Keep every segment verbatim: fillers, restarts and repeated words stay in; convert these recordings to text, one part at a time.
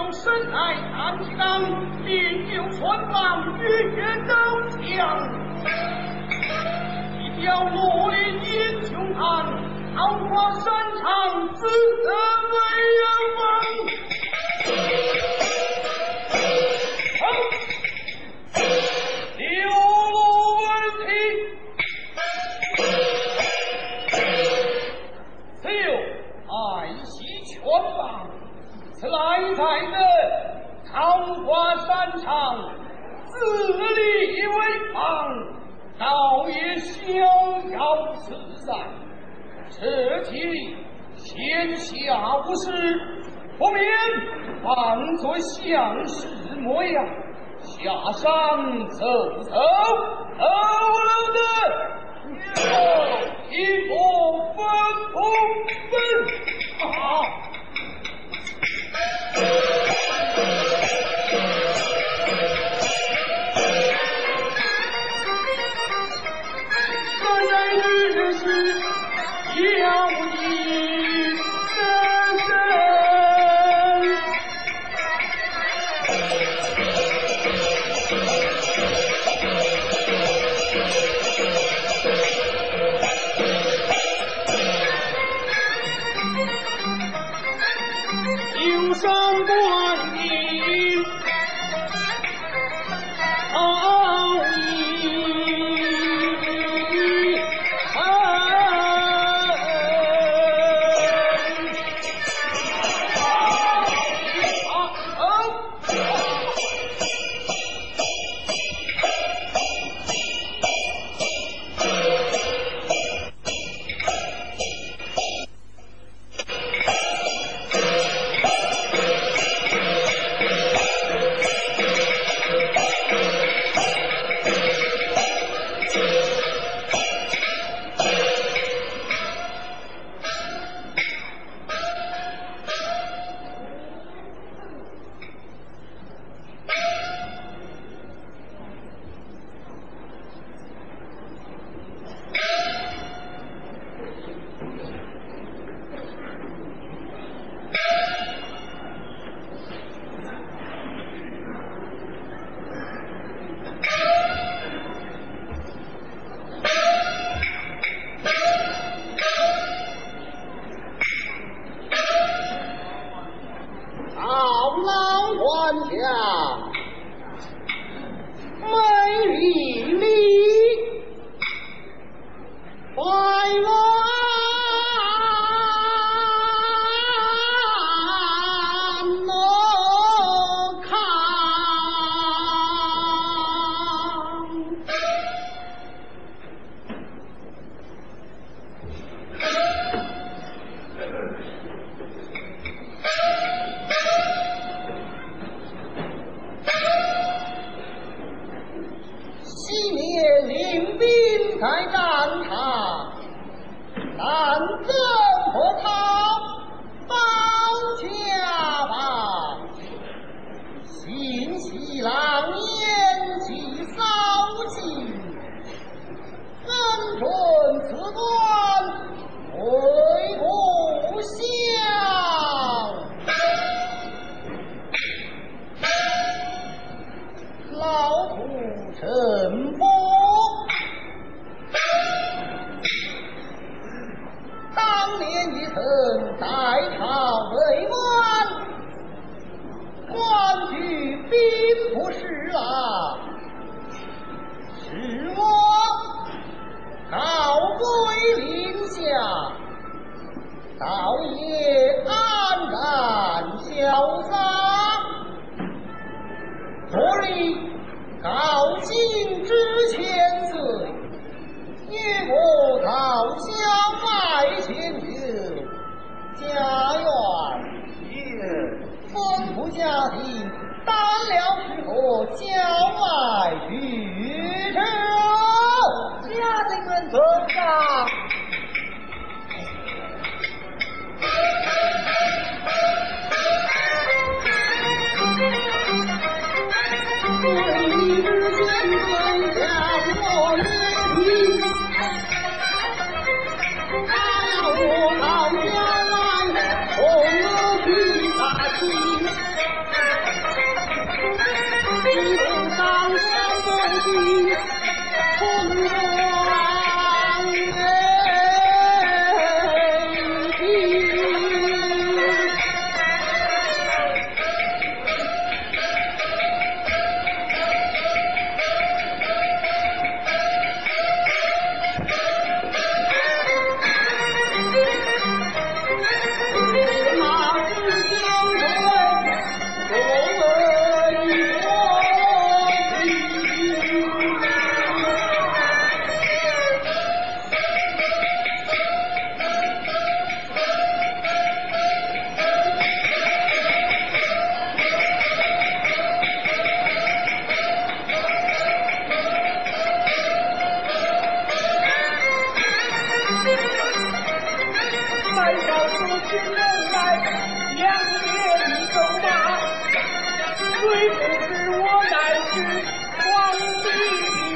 有神来探其纲，便有穿帮与远斗强。一条罗林英雄汉，桃花山场自得为人王。此来在的桃花山场，自立为王，倒也逍遥自在。此际闲暇无事，不免扮作相士模样，下山走走，偷漏的有一部分不分啊。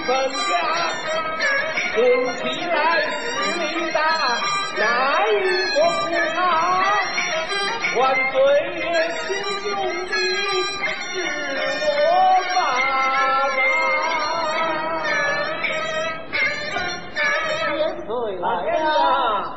分家，论起来势力大，难与我不他。万岁爷亲兄弟，是我爸爸。千岁来了。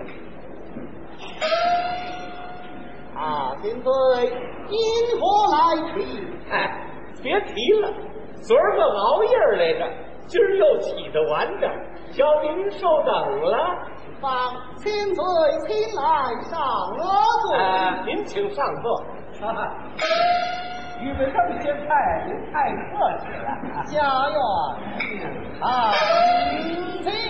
啊，千岁，因何来提？哎，别提了，昨儿个熬夜来着，今儿又起得晚点，小民受等了。 望千岁请来上我座。 啊，您请上座。啊，预备这些菜，您太客气了。 家园长久。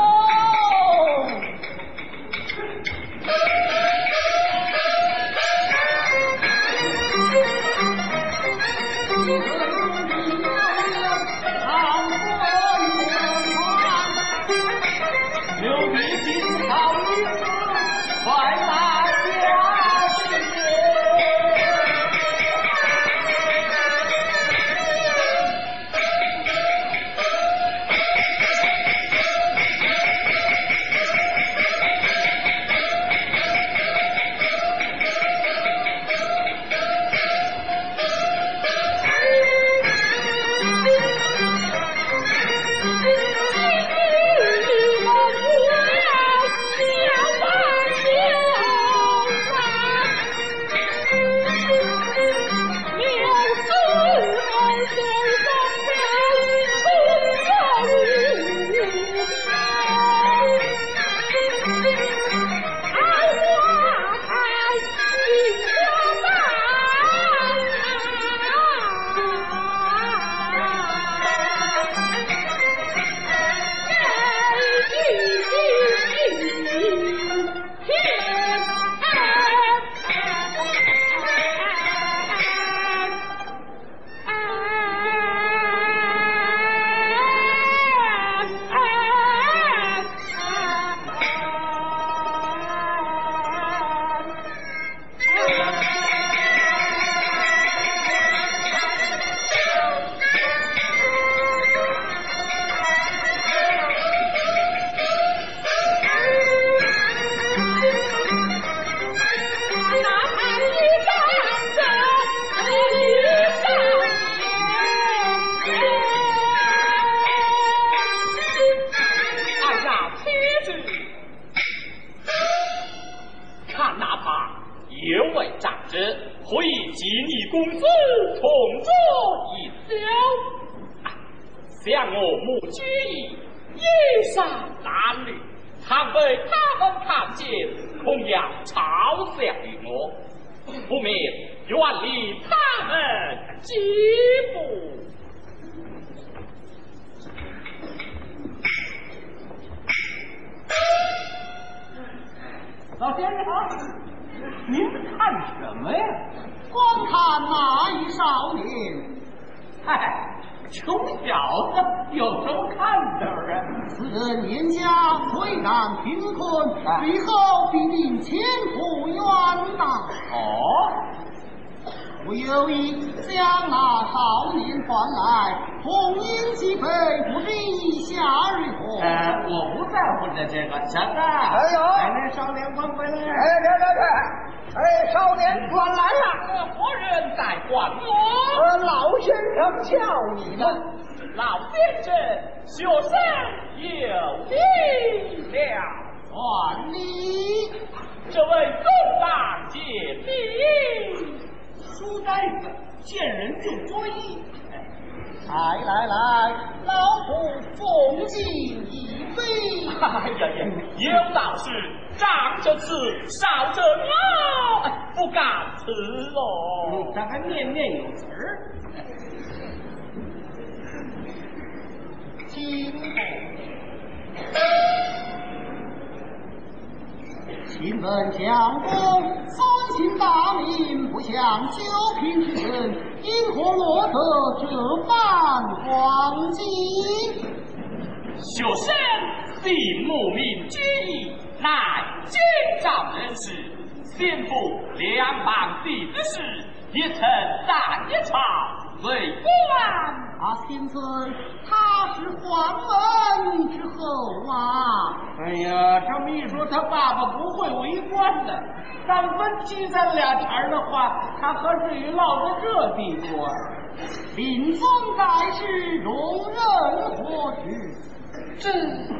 老先生好，您看什么呀？ 光看那一少年。 嗨，穷小子有什么看头啊？ 此人年家虽然贫困， 啊、 最后必定前途远大。 哦， 我有意将那少年唤来，同饮几杯，不知意下如何？ 呃，我不在乎这这个，小子。 哎呦， 哎，那少年快回来！ 哎，别别别！哎，少年转来了。 何人在唤我？ 呃，老先生叫你呢。 老先生，学生有礼了。 还礼。 这位公大姐礼。书呆子见人就追。 来来来，老夫奉敬一杯。 哎呀呀，有道是长者慈，少者傲，不敢辞喽。他还念念有词儿。 请请问相公，尊姓大名，不像九品之人，因何落得这般光景？ 学生姓慕名之意，乃京兆人士，先父两邦地之事，也曾在一朝， 为官。 啊，先生，他是皇门之后啊。 哎呀，这么一说，他爸爸不会为官的。但分七三俩茬的话，他何至于落到这地步啊？ 临终在世，容人何惧？ 这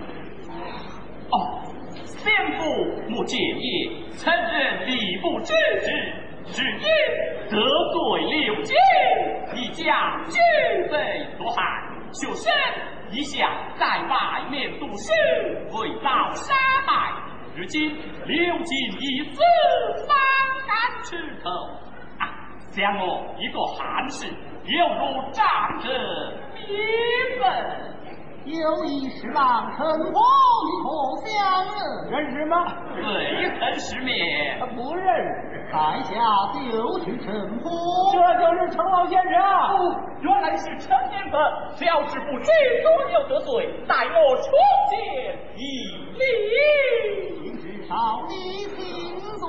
哦，先父莫介意，臣人理不知之，只因得罪六经，一家军备所害，修身一向在外面读书，为遭杀害。如今六经一字，方敢吃头啊！想我一个汉士，犹如长者名分。 有一侍郎陈伯，你可相认？ 认识吗？未曾识面，不认识。 在下就是陈伯， 这就是陈老先生。哦，原来是陈先生，小事不知，多有得罪，待我出见一礼。 请至少你请坐。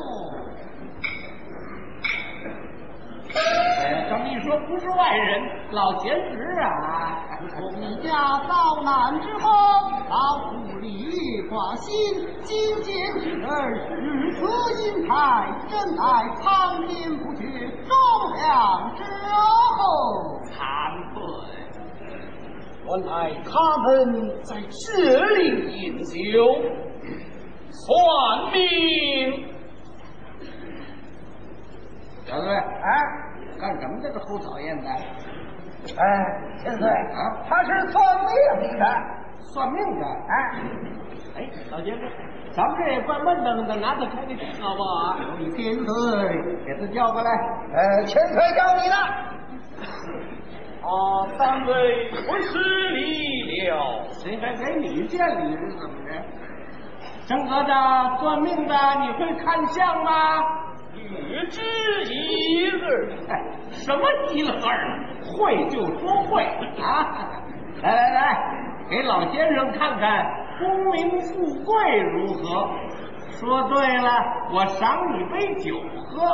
哎，这么一说，不是外人，老贤侄啊。 从你家遭难之后，老夫历历挂心，今见之人如此英才，真乃苍天不绝，忠良之后。 惭愧， 原来他们在这里饮酒算命。 小队，哎，干什么这个齁讨厌的？ 哎，千岁啊， 他是算命的， 算命的。 哎， 哎，老先生，咱们这也怪闷登的，拿他开开心好不好啊？ 有你千岁， 给他叫过来。 呃，千岁叫你了。啊，三位不失礼了。 谁还给你见礼是怎么着？正哥的算命的，你会看相吗？ 略知一二。 哎，什么一个字儿？会就说会啊！来来来，给老先生看看功名富贵如何？说对了，我赏你杯酒喝。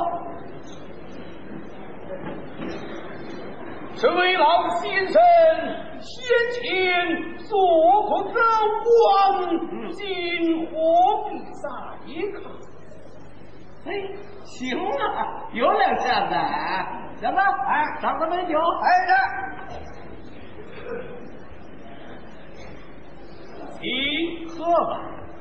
这位老先生先前做过奏光，今何必再看？ 哎，行啊，有两下子啊！行吧，哎，赏他杯酒。 哎，这，请喝吧。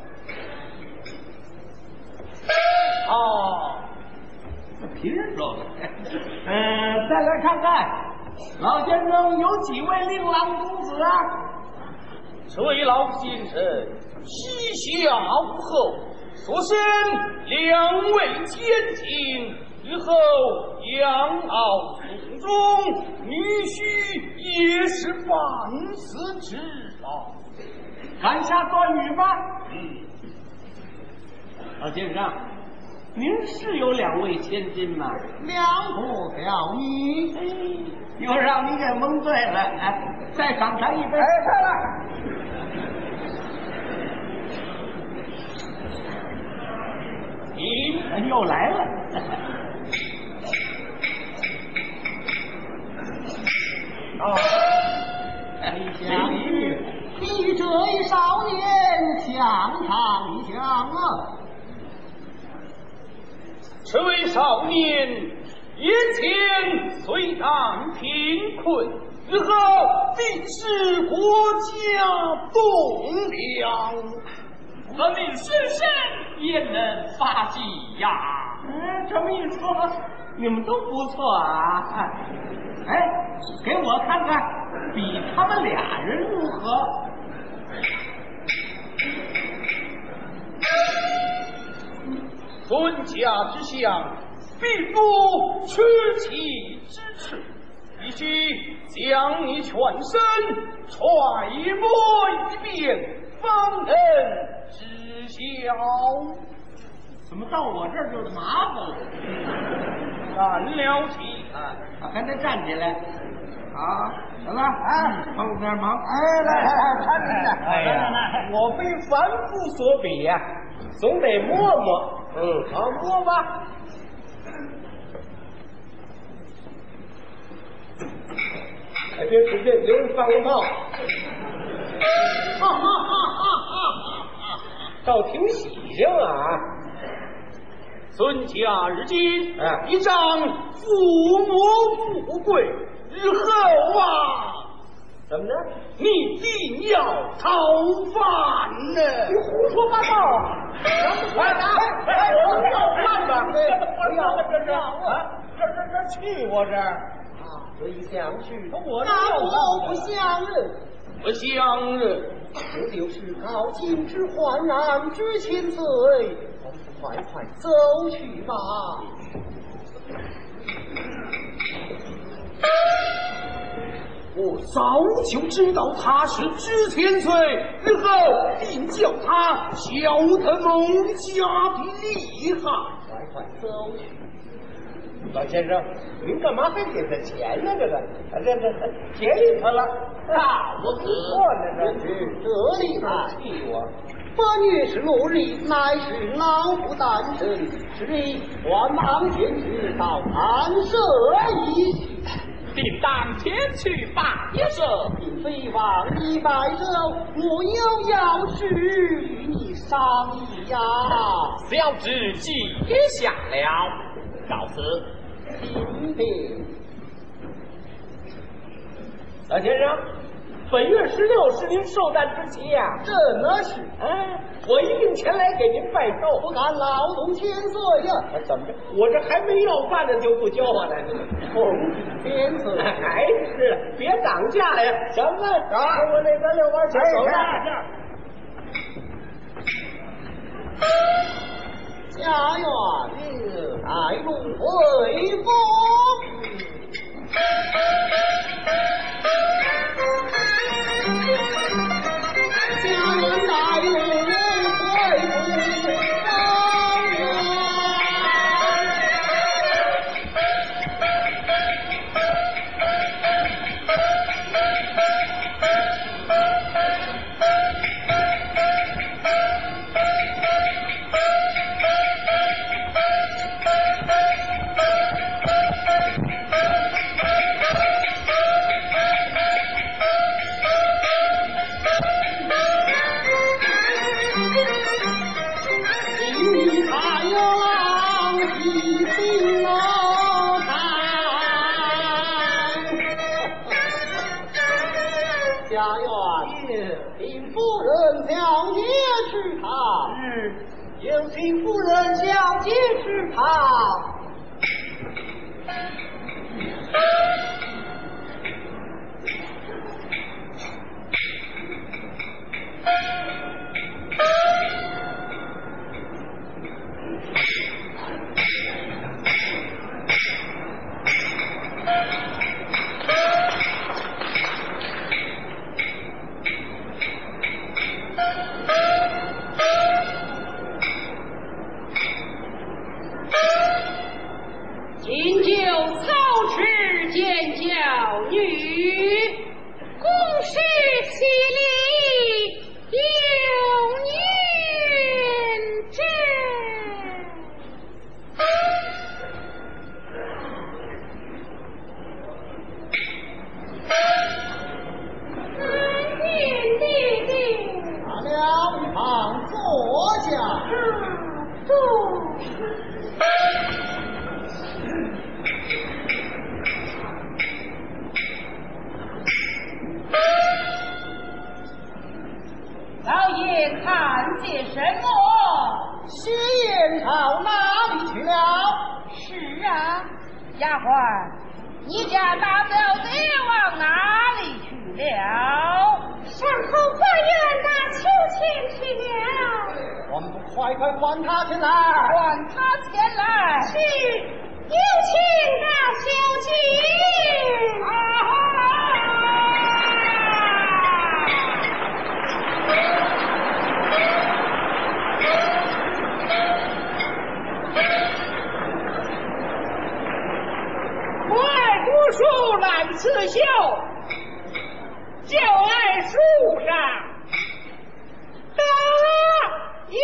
啊， 这凭什么？嗯，再来看看，老先生有几位令郎公子啊？ 这位老先生膝下无后，所生两位千金，日后养老送终，女婿也是万死之宝。 敢下断语吗？ 嗯， 老先生，您是有两位千金吗？ 两个条女， 哎，又让你给蒙对了。哎，再赏他一杯。 哎，快了。 你又来了。 啊， 你想你与这一少年相长一相啊！ 这位少年眼前虽然贫困，日后必使国家栋梁， 革命师生也能发迹呀。嗯，这么一说，你们都不错啊。哎，给我看看，比他们俩人如何？ 尊家之相，必不屈其之耻，必须将你全身揣摩一遍，方能知晓。 怎么到我这儿就麻烦了？ 干了起来， 啊，赶紧站起来！好，行了，啊，帮我点忙。 哎，来来来，看你的。 哎呀， 我非凡夫所比呀、啊，总得摸摸。嗯，好，摸吧。 哎，别使劲，留人放个炮。 哈哈哈哈哈哈！ 倒挺喜庆啊！ 孙家日今， 哎一张父母富贵，日后啊， 怎么着？ 你定要讨饭呢？ 你胡说八道！ 快打！哎，我要饭吧！ 不要这是啊，这这这去我这儿啊，这一想去，我这那要我不相认， 不相认。 这就是高进之患难之千岁，快快走去吧。 我早就知道他是知千岁，日后定叫他晓得蒙家的厉害。 快快走去。 老先生，您干嘛还给他钱呢？这个，啊、这这这便宜他了， 大不不错呢，这是这里来， 气我。 本月是落日，乃是老夫诞生，是你万忙前去到安社一叙， 定当天去拜寿， 并非往你拜寿，我有要事与你商议呀。 小侄记下了，告辞。 今天老先生，本月十六是您寿诞之期呀、啊。 怎么是？ 哎，我一定前来给您拜寿。 不敢劳动千岁呀！ 啊、怎么着？我这还没要饭呢，就不交我来了？ 奉千岁， 还是别涨价了呀！行了，啊，我那边遛弯去，走了。 家园来路回风。家园来路回风。有请夫人小姐吃茶。 饮酒操持见教女，共事喜礼有年真。参见弟弟。 拿了一旁坐下。 坐。老爷看见什么？ 薛燕朝哪里去了？ 是啊，丫鬟，你家大表姐往哪里去了？ 上后花园那秋千去了。 我们不快快唤他前来！ 唤他前来。 是，有请大小姐。 啊！ 快读书来刺绣，就爱树上打有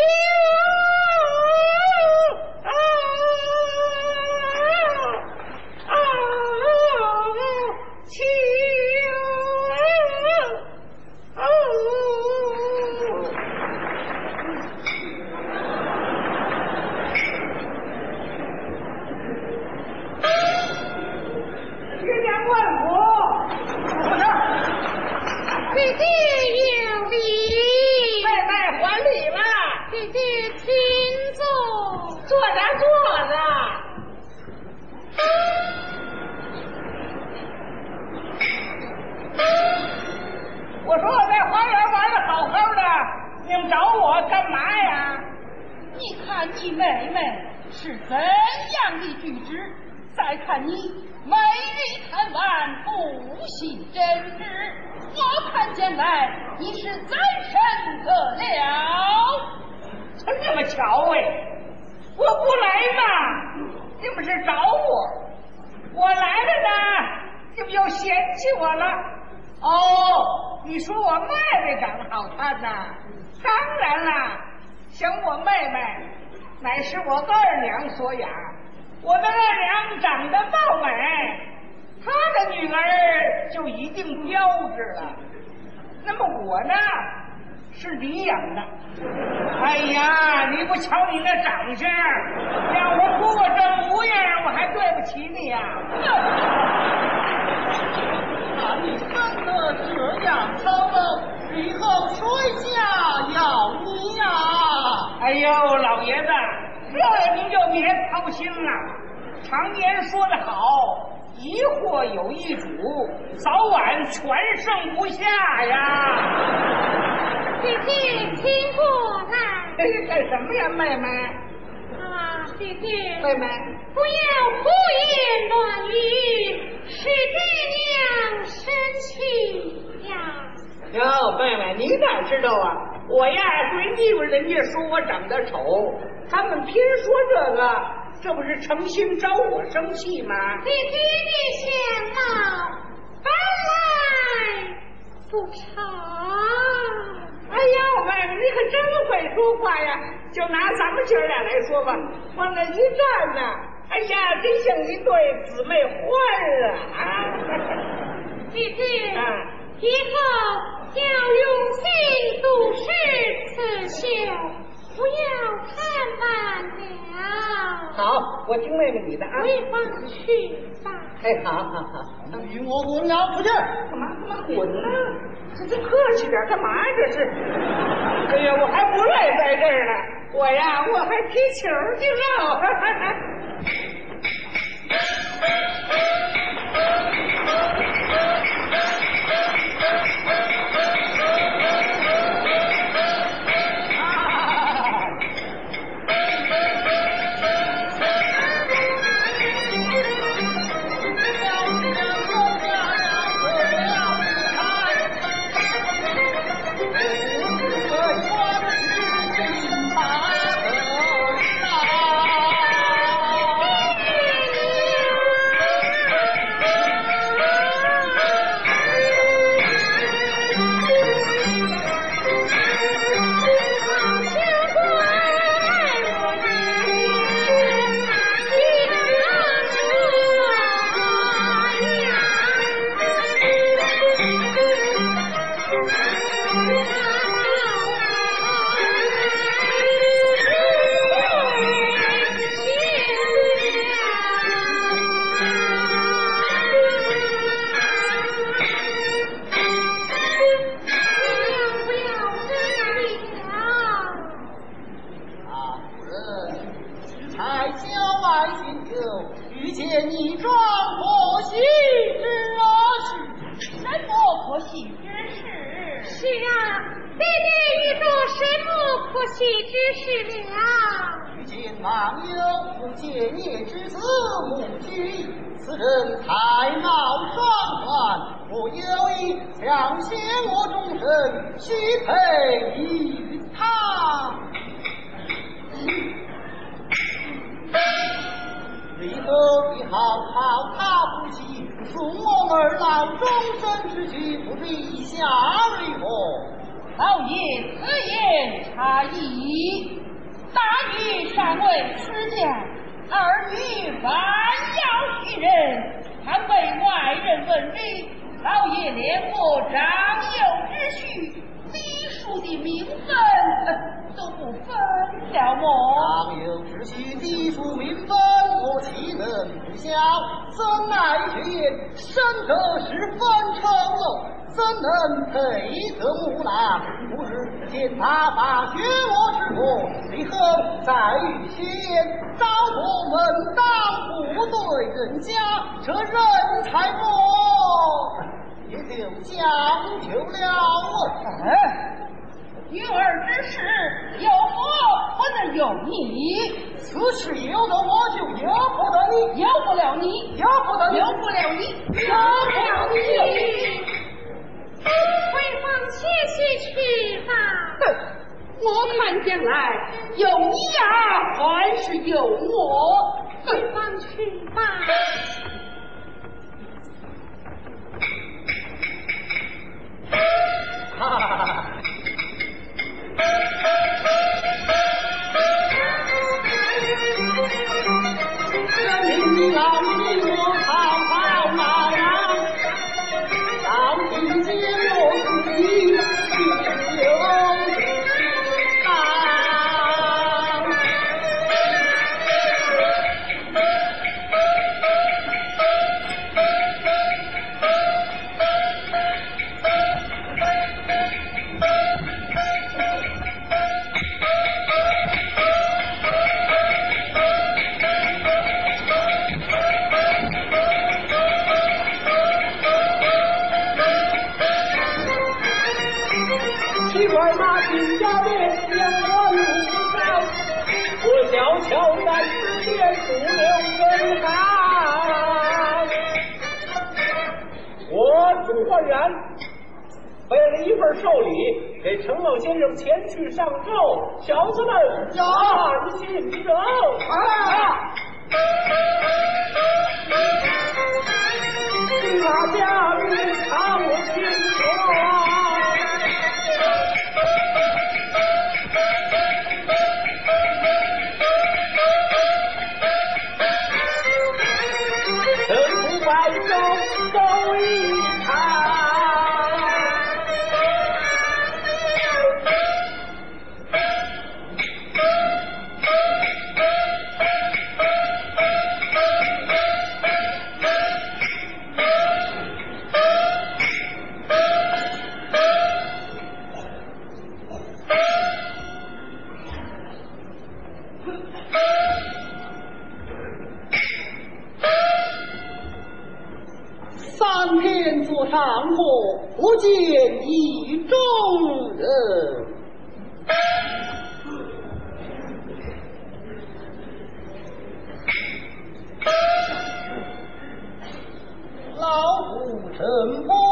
啊啊啊！ 你们找我干嘛呀？ 你看你妹妹是怎样的举止，再看你每日贪玩，不信真知，我看见来你是怎生得了？ 真这么巧哎！我不来嘛，你们是找我；我来了呢，你们又嫌弃我了。哦，你说我妹妹长得好看呐？当然啦，想我妹妹，乃是我二娘所养。我的二娘长得貌美，她的女儿就一定标致了。那么我呢，是你养的。哎呀，你不瞧你那长相，让我出我这模样，我还对不起你呀、啊！ 那你生得这样丑陋，以后谁家要你呀、啊？ 哎呦，老爷子，这您就别操心了。常言说得好，一货有一主，早晚全剩不下呀。 姐姐，请过来。 这是干什么呀，妹妹？ 啊，姐姐， 妹妹， 不要胡言乱语，使爹娘生气呀。 哟，妹妹，你哪知道啊？我呀，对腻味人家说我长得丑，他们偏说这个，这不是诚心招我生气吗？ 姐姐，你想老，本来不差。 哎呀，妹妹，你可真会说话呀！就拿咱们姐俩来说吧，往那一站呢，哎呀，真像一对姊妹花啊！ 姐姐， 啊， 以后要用心读诗刺绣，不要贪玩了。 好，我听妹妹你的啊。 回房去吧。 哎，好好好， 与我滚了出去！ 干嘛干嘛滚呢？这这客气点干嘛呀？这是？哎呀，我还不赖在这儿呢，我呀，我还踢球去了。 女儿之事，有我不能有你。 此事由得我就由不得你， 由不了你， 由不得你， 由不了你， 由不了你。回房歇息去吧。 哼，我看将来有你呀，还是有我。 回房去吧。 哈哈哈哈！新郎新娘好好忙啊，到底结我自己心有伤。奇怪那金家店将我入招，我小巧在之间不留人汗。我朱焕然背了一份寿礼，给承蒙先生前去上奏，小子们安心着。啊！那家里看我清楚。白昼走一场，三天坐上火，不见一众人。老夫陈伯，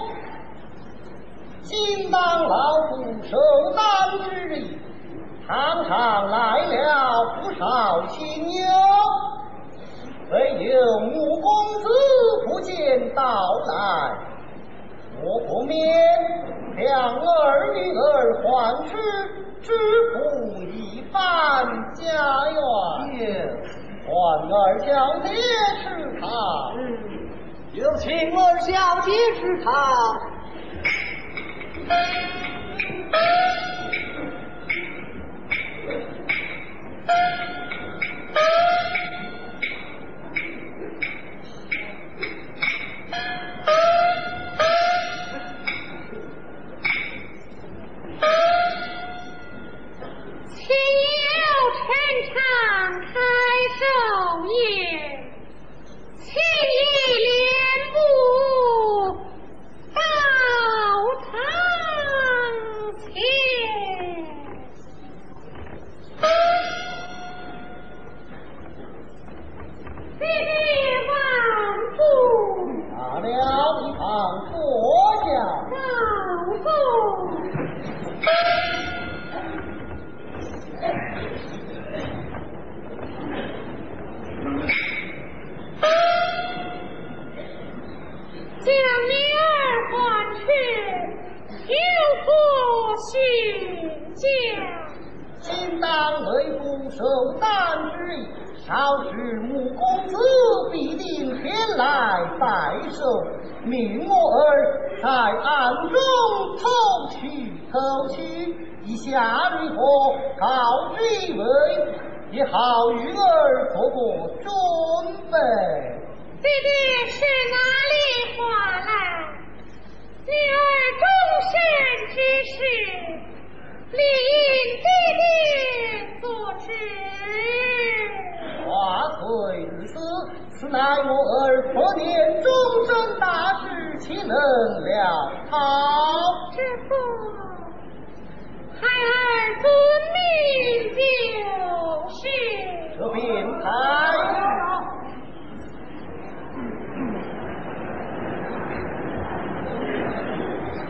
今当老夫受担之意，常常来了不少亲友。唯有穆公子不见到来，我不免两儿女儿还吃，支付一番家园。环儿小姐是他，有请儿小姐是他。 亲友陈常开寿宴，请以莲步到堂前。弟弟万福， 拿了一旁坐下。 高坐。将女儿还去，有何许讲？ 今当为父受担之意，少时穆公子必定前来拜寿，命我儿在暗中偷取偷取，以下如何告知一位，也好与儿做个准备。 弟弟是哪里话来？女儿终身之事，理应弟弟所知。 话虽如此，此乃我儿多年终身大事，岂能了好？ 知府，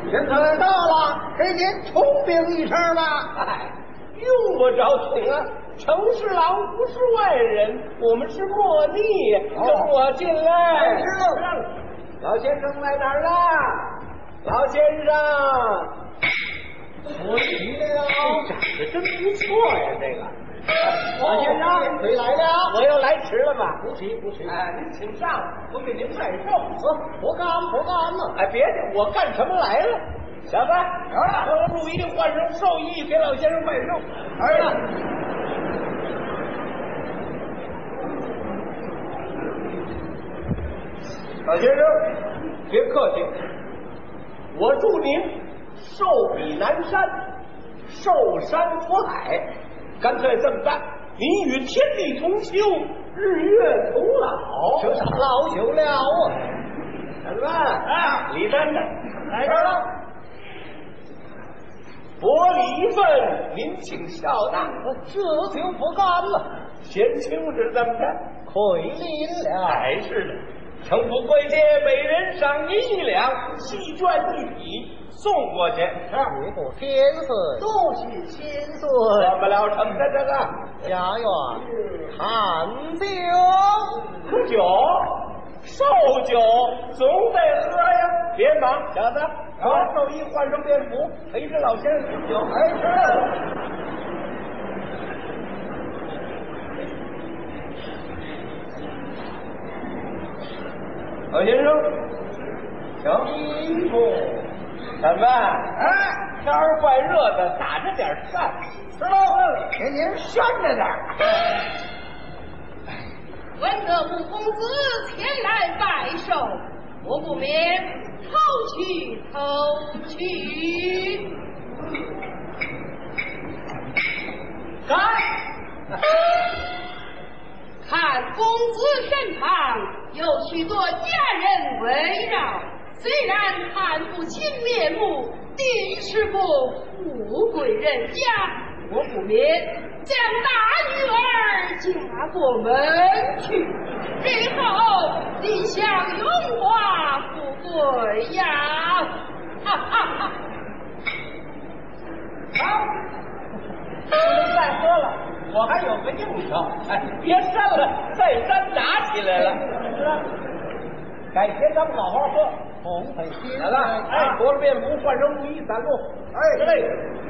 天可到了，给您重禀一声吧。 哎，用不着请啊。程侍郎不是外人，我们是莫逆，跟我进来。 是。 老先生在哪儿呢？老先生， 我去了。 长得真不错呀，这个。 老先生，回来了。 我又来迟了吧？ 不去不去。 哎，您请上，我给您拜寿。 不干不干了。 哎，别介，我干什么来了？小子，啊，和我录一换上寿衣，给老先生拜寿。儿子。老先生，别客气，我祝您寿比南山，寿山福海。干脆这么办，您与天地同修，日月同老， 这是老朽了啊！ 怎么办？啊，李丹丹来这儿了，薄礼一份，您请笑纳。 这就不干了， 贤卿是怎么着？ 亏您了。 还是的。城府贵介，每人赏银一两，细绢一匹，送过去。 你不天岁，都是千岁。 过不了城的这个家园看酒， 喝酒，寿酒总得喝呀。别忙，小子，把寿衣换上便服，陪着老先生饮酒。哎，是。老先生，请辛苦。怎么？哎，天儿怪热的，打着点扇，知道吗？ 给您扇着点儿。 闻得吴公子前来拜寿，我不免偷去偷去。 干！ 看公子身旁有许多家人围绕，虽然看不清面目，定是个富贵人家，我不免将大女儿嫁过门去，日后定享荣华富贵呀！哈哈哈！ 好，不能再喝了。我还有个应酬，哎，别扇了，再扇打起来了。改天咱们好好喝。 红粉天来了，哎，脱了便服，换上布衣，散路。哎，对。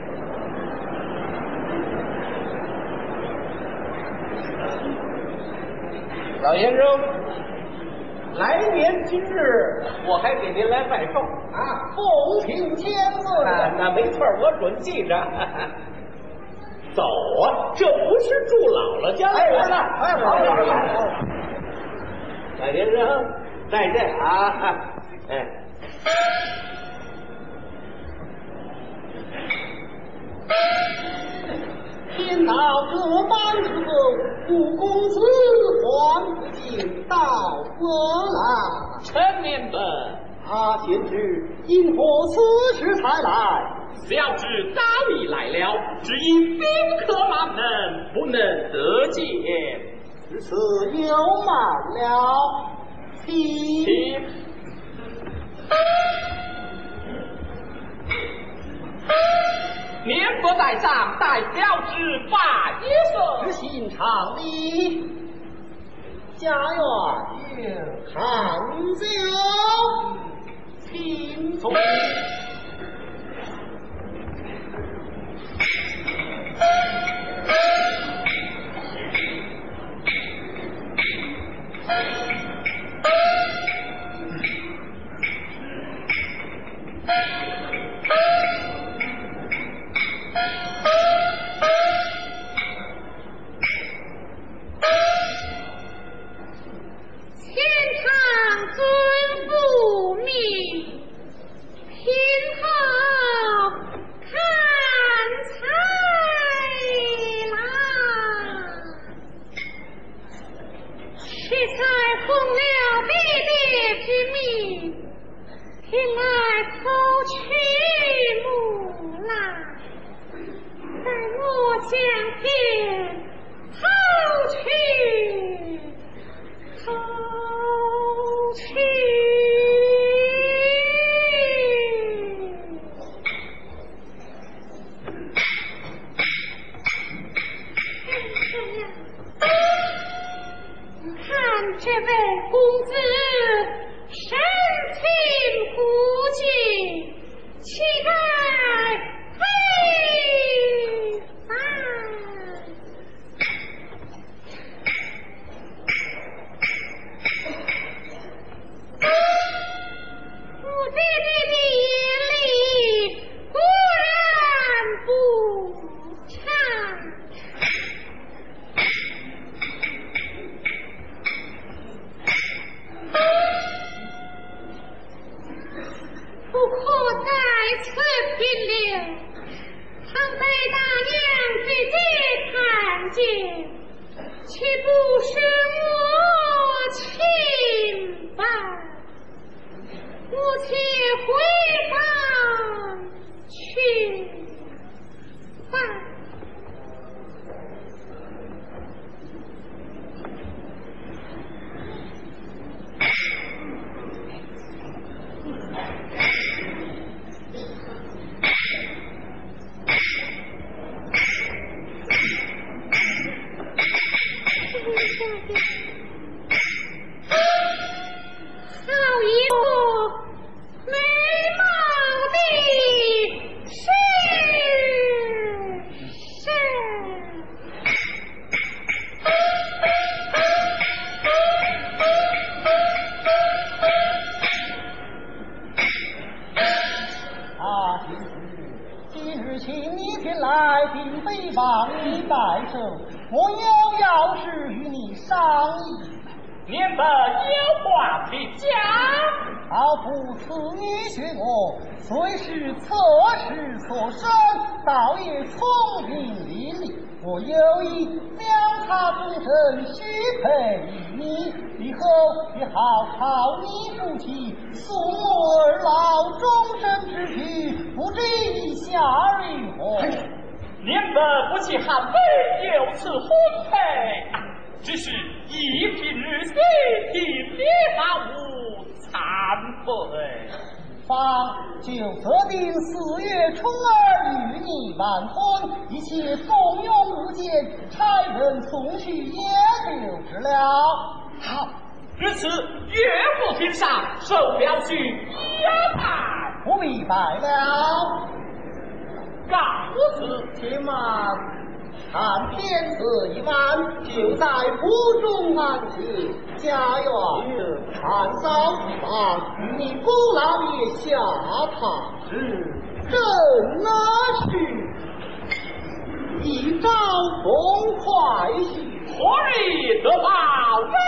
老先生，来年今日我还给您来拜寿啊，奉请千岁。 啊，那没错，我准记着。走啊，这不是住姥姥家来了。 哎，好，好，好。 老先生，再见啊！哎， 天道各邦之后，五公子还不进到我了。 陈年本， 他先知因何此时才来？ 小侄大礼来了，只因宾客满门，不能得见。 至此有慢了，请。 请年不在上，代小侄拜寿。 执行常理，家园看酒，请坐。 此平流，常被大娘直接看见，岂不是我清白？我且回房去吧。好一个美貌的绅士！ 啊，今日今日请你前来，并非帮你拜寿，我有要事与你商议。 免得有话可讲。 老夫此女学我，虽是侧室所生，倒也聪明伶俐。我有意将她终身许配于你，以后也好讨你夫妻，送我儿老终身之举，不知意下如何？ 免得不弃汉妃有此婚配，只是一贫如洗，听你把无惭愧。 方就择定四月初二与你完婚，一切纵容无间，差人送去也就知了。 好，如此岳父天上，受表去也拜， 不必拜了。 告辞。 且慢，看天色已晚，就在府中安歇。家园看扫房，与你姑老爷下榻时，正那时，一朝风快去， 何日得报人？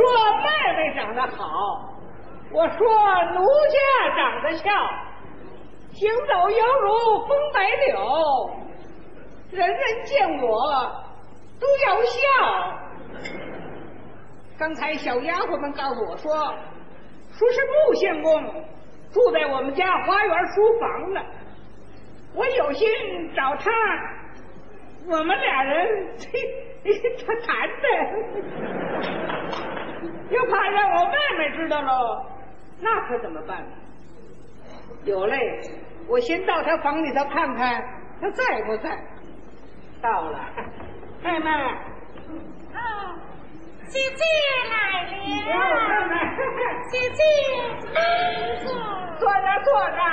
说妹妹长得好，我说奴家长得俏，行走犹如风摆柳，人人见我都要笑。刚才小丫鬟们告诉我说，说是穆县公住在我们家花园书房呢，我有心找他，我们俩人他谈的，又怕让我妹妹知道了，那可怎么办呢？有嘞，我先到他房里头看看他在不在。到了，妹妹。 哦，姐姐来了。 妹妹， 姐姐，哎坐。 坐着坐着。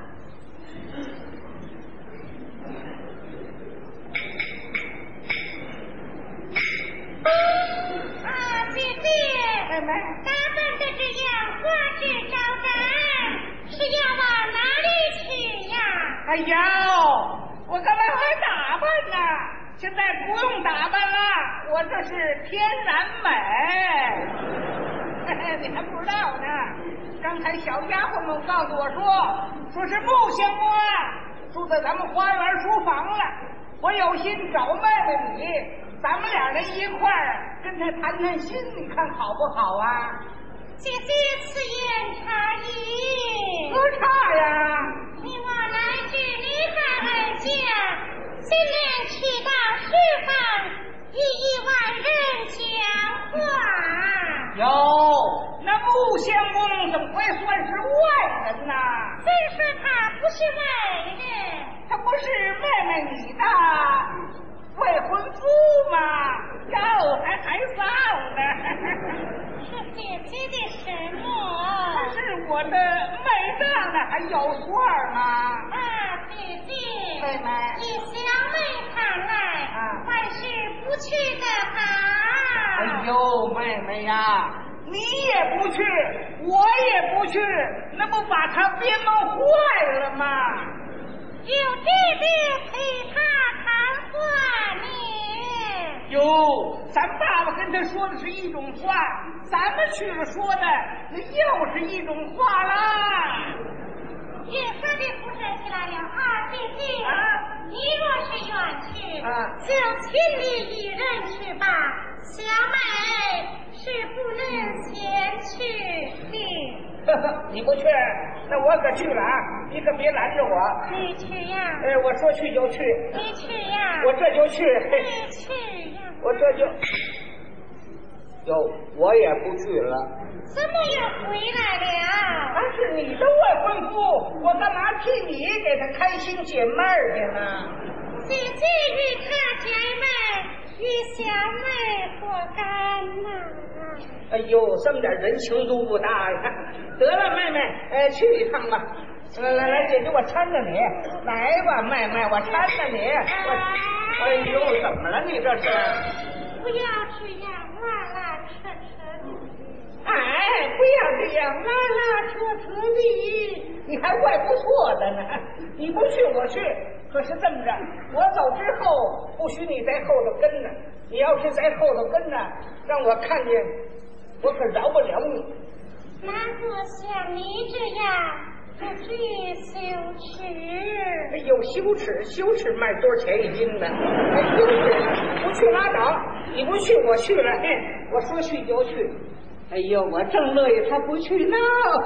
啊，姐姐， 妹妹， 打扮的这样花枝招展，是要往哪里去呀？ 哎呦，我干嘛还打扮呢？现在不用打扮了，我这是天然美。嘿嘿，你还不知道呢？刚才小丫鬟们告诉我说，说是穆县公啊，住在咱们花园书房了。我有心找妹妹你，咱们俩人一块儿跟他谈谈心，你看好不好啊？ 姐姐此言差矣。 多差呀！ 你我来至离开二家，今年去到书房，与一万人讲话。 哟，那穆县公怎么会算是外人呢？ 虽说他不是外人， 他不是妹妹你的未婚夫吗？哟，还还臊呢！ 是姐姐的什么？ 他是我的妹丈呢，还有错吗？ 啊，姐姐， 妹妹， 以小妹看来， 啊还是不去的好。 哎呦，妹妹呀，你也不去，我也不去，那不把他编弄坏了吗？ 有弟弟陪他谈话呢。 哟，咱爸爸跟他说的是一种话，咱们去了说的那又是一种话啦。 越说的不客气来了啊，姐姐， 啊你若是愿去， 啊就亲你一人去吧，小妹是不能先去的。 呵呵，你不去，那我可去了啊！你可别拦着我。 你去呀， 哎，我说去就去， 你去呀， 我这就去。 你去呀， 我这就，哟，我也不去了。 怎么又回来了？ 他是你的未婚夫，我干嘛替你给他开心解闷儿去呢？ 姐姐与他姐妹，与小妹何干呐？ 哎呦，这么点人情都不大呀！得了，妹妹，哎，去一趟吧。来来来，姐姐，我搀着你。来吧，妹妹，我搀着你。我，哎呦，怎么了你这是？ 不要这样拉拉扯扯的。 哎，不要这样拉拉扯扯的，你还怪不错的呢。你不去我去，可是这么着，我走之后不许你在后头跟着。你要是在后头跟着，让我看见，我可饶不了你。 难过像你这样不知羞耻。 哎呦，羞耻，羞耻卖多少钱一斤呢？哎，羞耻，不去拉倒，你不去我去了，嘿，我说去就去。哎呦，我正乐意他不去呢。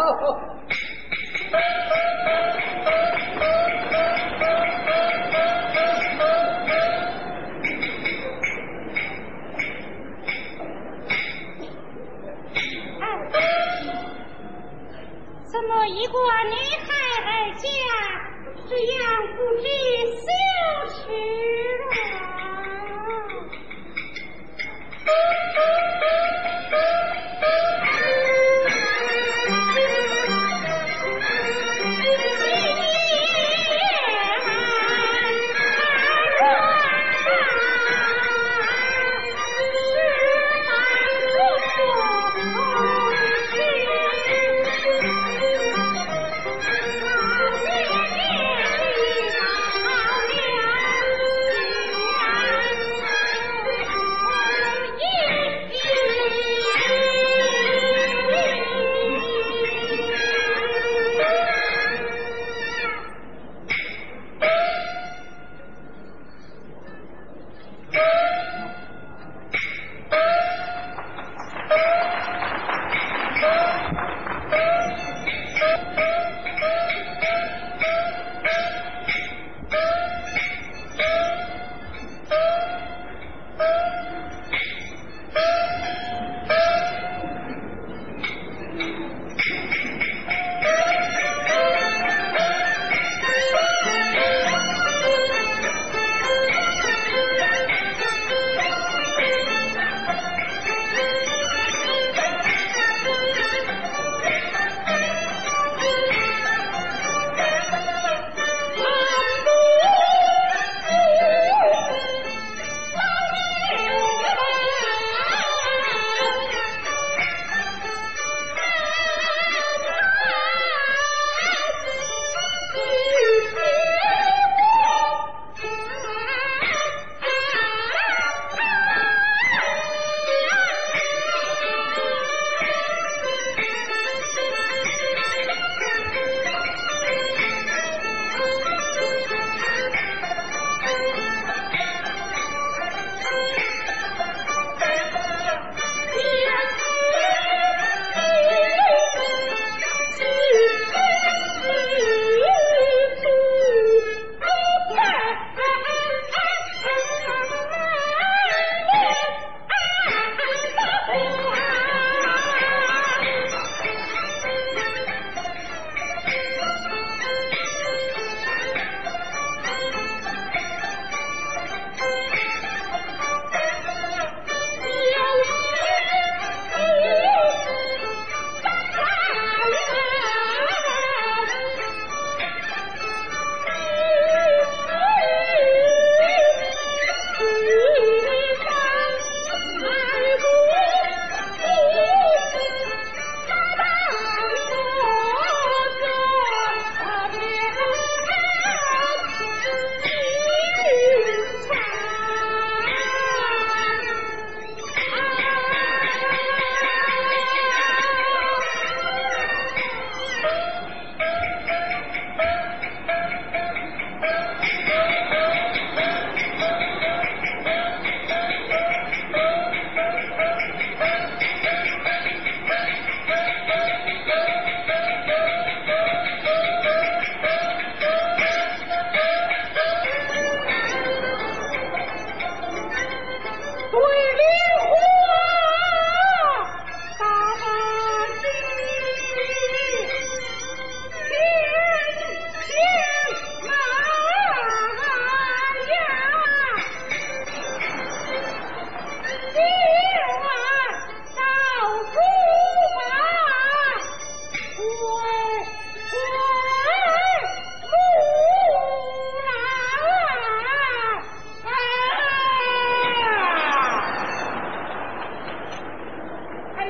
怎么一个女孩儿家这样不知羞耻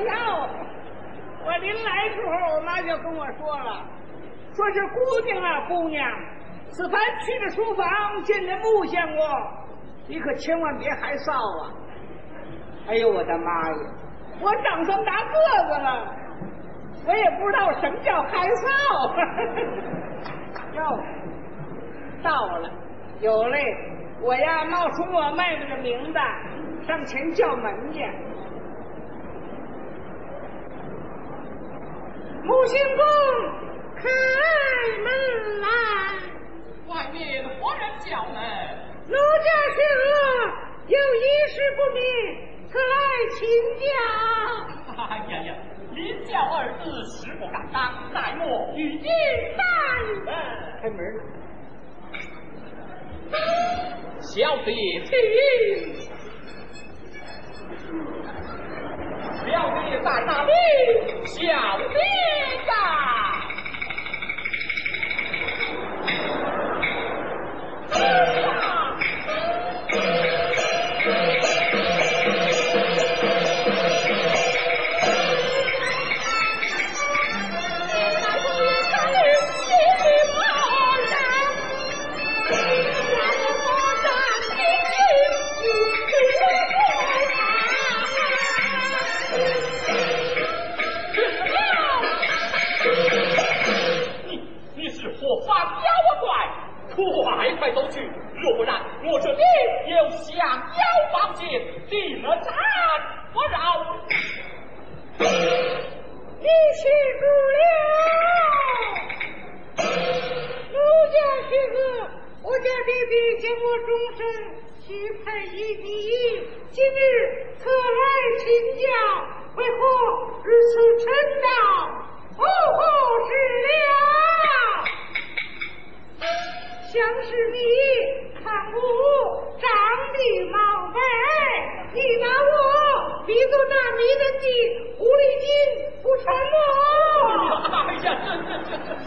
要。我临来时候，我妈就跟我说了，说是姑娘啊，姑娘，此番去了书房见着穆相公，你可千万别害臊啊！哎呦我的妈呀！我长这么大个子了，我也不知道什么叫害臊。哟，到了，有嘞！我呀冒出我妹妹的名字，上前叫门去。 穆相公，开门来！ 外面何人叫门？ 奴家薛娥有一事不明，特来请教。 哎呀呀，临教二字实不敢当，乃莫与君三人。 开门。 小姐请。小姐在哪里？小姐呀！快快走去，若不然我这里有降妖宝剑，定了斩不饶。 你欺负了奴家薛哥，我家弟弟见我终身许配一你，今日特来请教，为何如此陈道？不合适了。像是你看我长得貌美，你拿我比作那迷人的狐狸精，不成吗？ 哎呀，这这这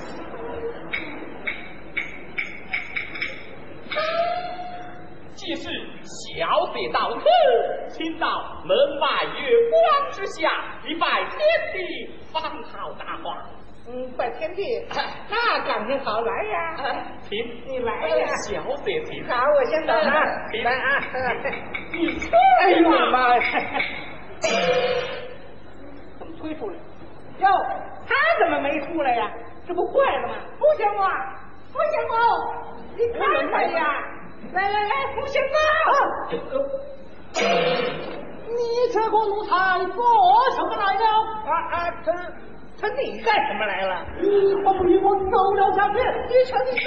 这！既是小姐到此，请到门外月光之下，一拜天地，方好大话。 嗯，拜天地，那赶上好来呀！ 请你来呀， 小姐请。 好，我先走了，来啊！ 你出哎呦我来妈呀！怎么推出来？哟，他怎么没出来呀？这不坏了吗？不行啊，不行哦！你看看呀！来来来，不行啊！ 你这个奴才做什么来了？ 啊啊，这。他你干什么来了？ 你还不与我走了下去？ 你瞧你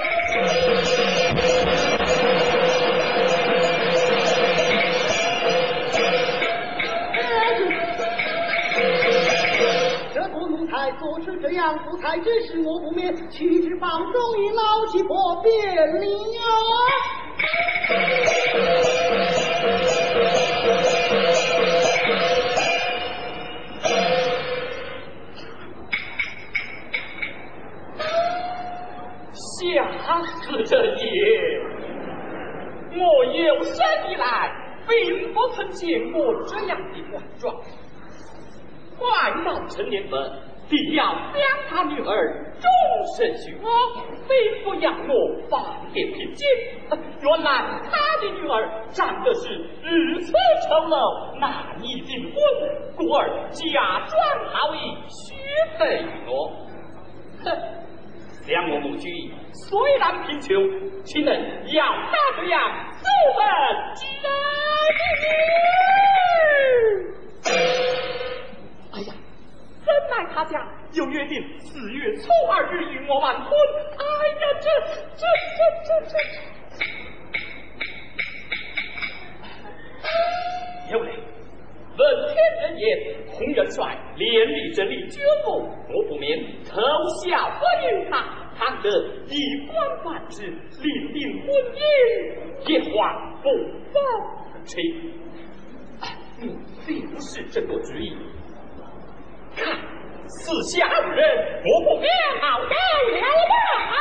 这个奴才做事这样，不才只是我不免，去之方终于闹起破便里吓死这也！我有生以来并不曾见过这样的怪状。快到成年份，必要将他女儿终身许我，并不让我放点平静。原来他的女儿长得是如此丑陋，难以订婚，故而假装好意许配于我。哼！两我母居虽然贫穷，岂能要他这样素本之人？哎呀，怎奈他家有约定四月初二日与我完婚。哎呀，这这这这这这！有嘞，闻天人言，洪元帅连理这李军部，我不免偷笑欢迎他，谈得一官半职，另定婚姻，也还不放吹。你并不是这个主意，看四下无人，我不免好得了吧？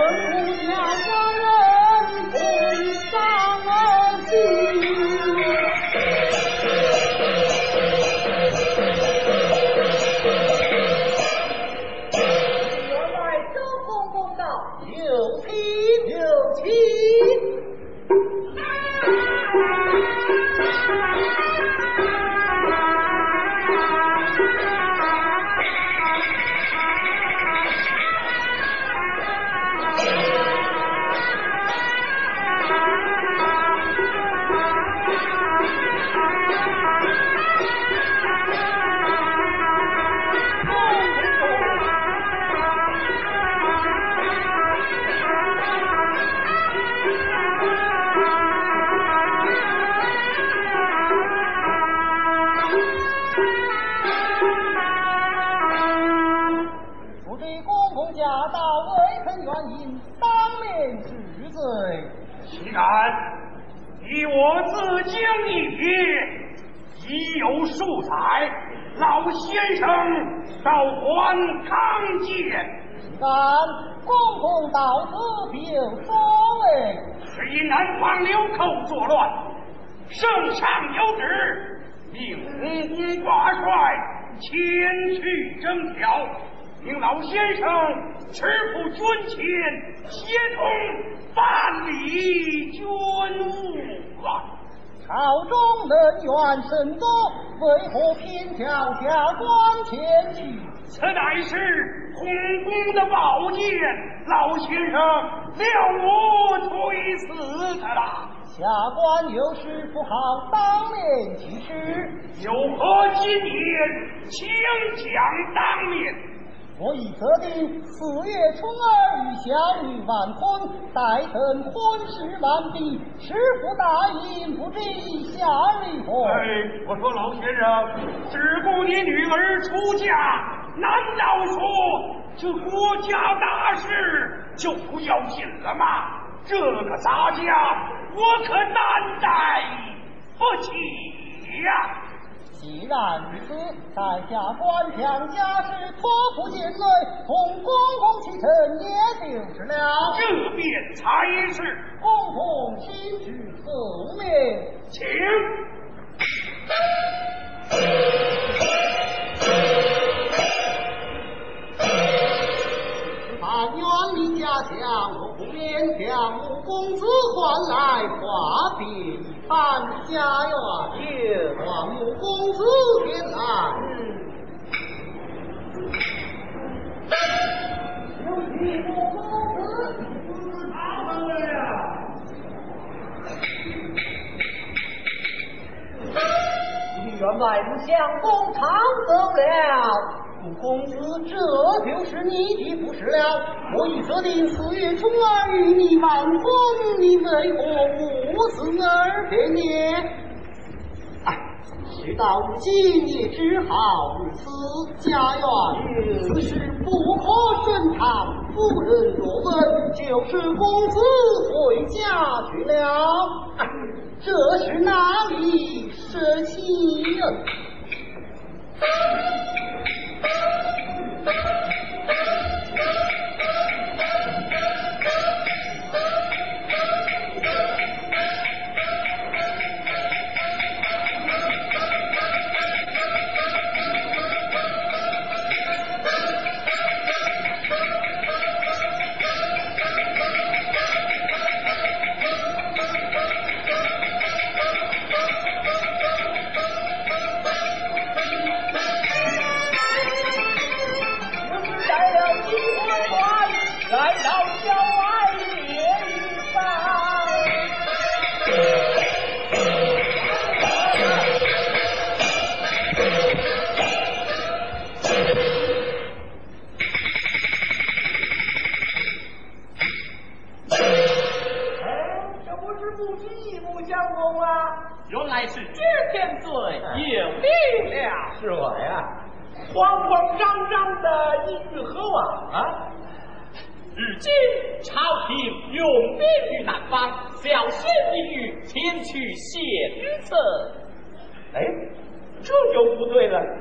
臣不家家人同丧而行。 原来周公公道， 有妻有妻。 既然以我自将一瞥，已有数载，老先生到还康见。 但公公到此必有所为， 是以南方流寇作乱，圣上有旨，命洪公挂帅前去征讨，命老先生持赴军前，协同办理军务啊！ 朝中人员甚多，为何偏挑下官前去？ 此乃是洪公的宝剑，老先生料我推死他了。 下官有事不好当面去示， 有何今言，请讲当面。 我已择定四月初二与小女完婚，待等婚事完毕，师傅答应不知下日何？ 哎，我说老先生，只顾你女儿出嫁，难道说这国家大事就不要紧了吗？这个杂家，我可担待不起呀！ 既然如此，在下官将家事托付剑内，同公公启程也就是了。 这便才是。 公公亲至后面， 请。 但远离家乡，我不免将五公子唤来话别一番。家园唤五公子前来。有请五公子。他们了。你员外不相公常走了。五公子，这就是你的不是了。我已设定四月初二与你完婚，你为何无视而别呢？哎，事到如今也只好如此。家园此事不可顺畅，夫人若问，就是公子回家去了。哎，这是哪里舍弃呀？ 原来是知天罪，有理了。 是我呀，慌慌张张的一句何往啊？ 如今朝廷用兵于南方，小心翼翼前去献策。 哎，这就不对了。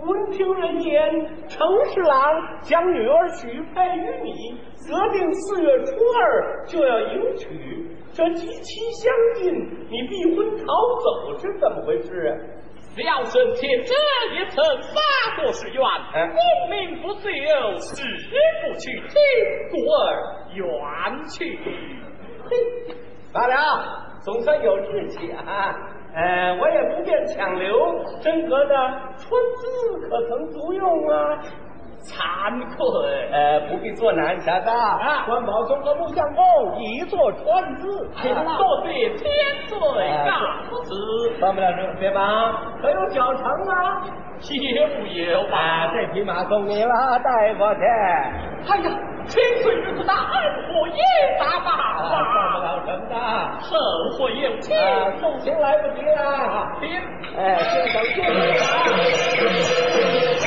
闻听人言，程侍郎将女儿许配于你，择定四月初二就要迎娶，这极其相近，你避婚逃走是怎么回事啊？ 小生前者也曾发过誓愿，功名不自由，誓不娶妻，故而远去。 嘿，罢了，总算有志气啊！呃，我也不便强留，真格的春字可曾足用啊？ 惭愧， 呃，不必做难，小子啊！关宝松和木相公已作川字， 啊、多谢千岁大慈。 帮不了这别忙，可有脚程啊？ 也不有吧？ 啊，这匹马送你了，带过去。 哎呀，千岁日子大，二我也打罢了， 上不了什么， 后会有期。 啊，送行来不及了。 别， 哎，先等谢谢啊。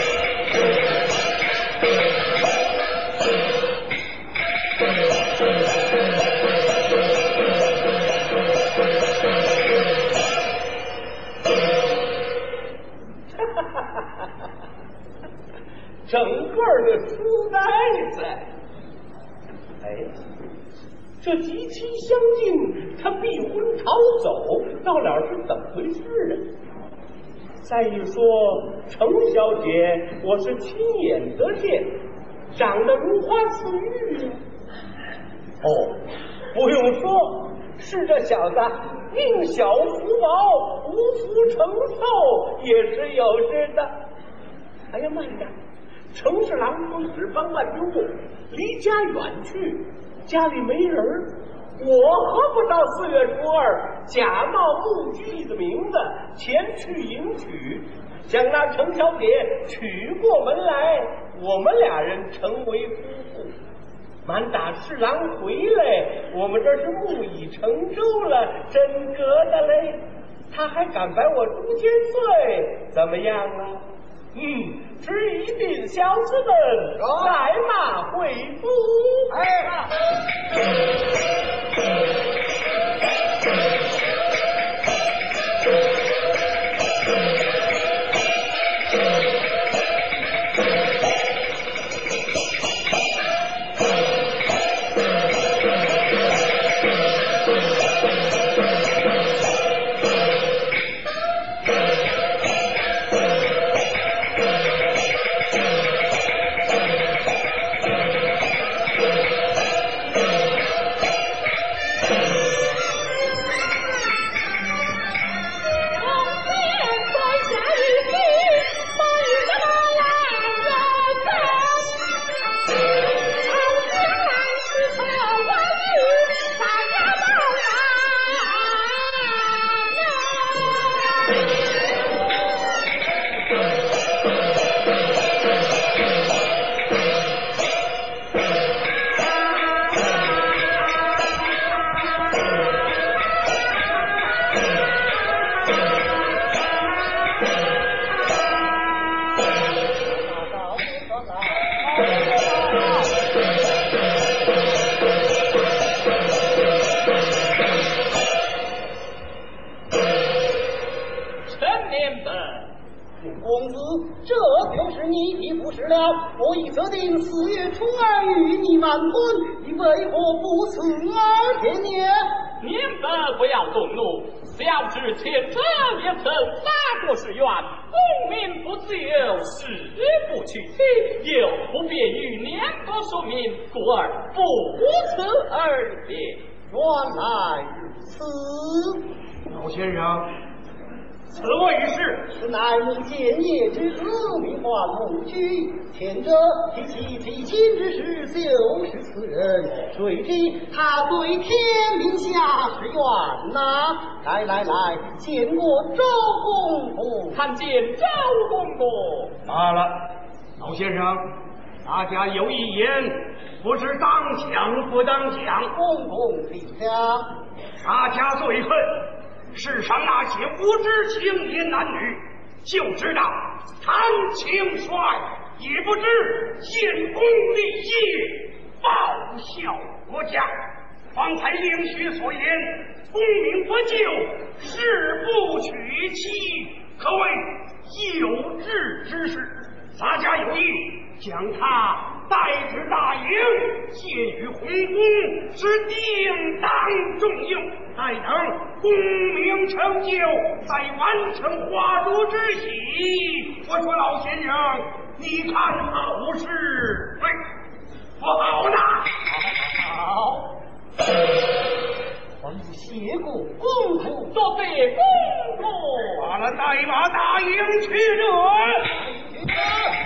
整个的书呆子，哎，这极其相近，他避婚逃走，到了是怎么回事啊？再一说，程小姐，我是亲眼得见，长得如花似玉。哦，不用说，是这小子宁小福薄，无福承受，也是有之的。哎呀，慢着！程侍郎说十方万中路，离家远去，家里没人，我何不到四月初二，假冒穆居的名字前去迎娶，将那程小姐娶过门来，我们俩人成为夫妇。满打侍郎回来，我们这是木已成舟了，真格的嘞！他还敢摆我朱千岁，怎么样啊？嗯，只一定小子们来马回府。哎， 我已择定四月初二与你完婚，你为何不辞而别呢？ 您则不要动怒，小侄前者也曾发过誓愿，功名不自由，誓不娶妻，又不便于年多说明，故而不辞而别。 原来如此， 老先生。此我一事是乃你建业之子，名唤穆居，前者提起提亲之事，就是此人。谁知他对天命下誓愿呐！来来来，见过周公公， 参见周公公。 罢了，老先生，大家有一言，不是当讲不当讲。 公公请讲。 大家最恨世上那些无知青年男女，就知道谈情说爱，也不知建功立业，报效国家。方才令婿所言，功名不就，誓不娶妻， 可谓有志之士。洒家有意，将他带至大营，献于洪公，是定当重用。待等功名成就，再完成花烛之喜。我说老先生，你看好不是？哎，不好呢。 好，我已谢过公主，多谢公主。 把那带马大营去者。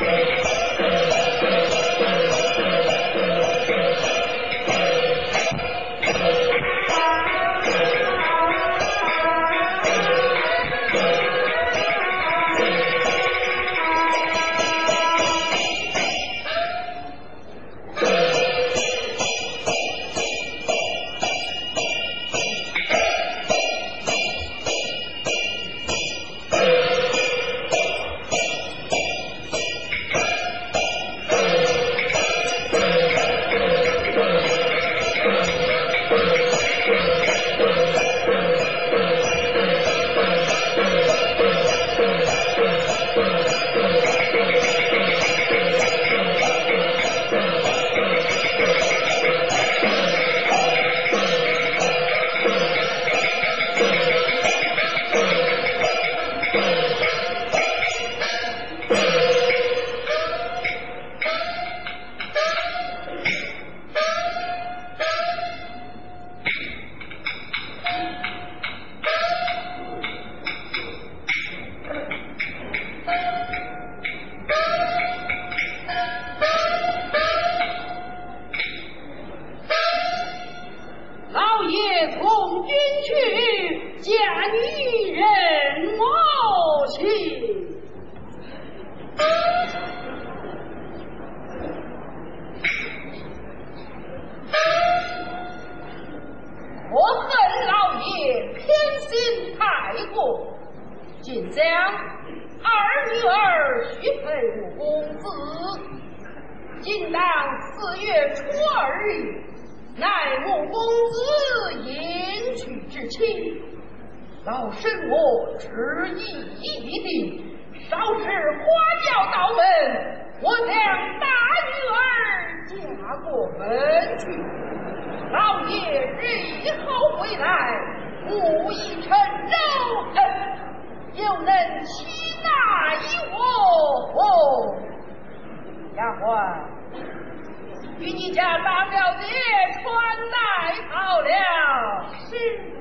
老身我旨意已定，稍时花轿到门，我将大女儿嫁过门去。老爷日后回来，武艺成柔恩，又能齐纳于我。哦，丫鬟，与你家大表姐穿戴好了。 是。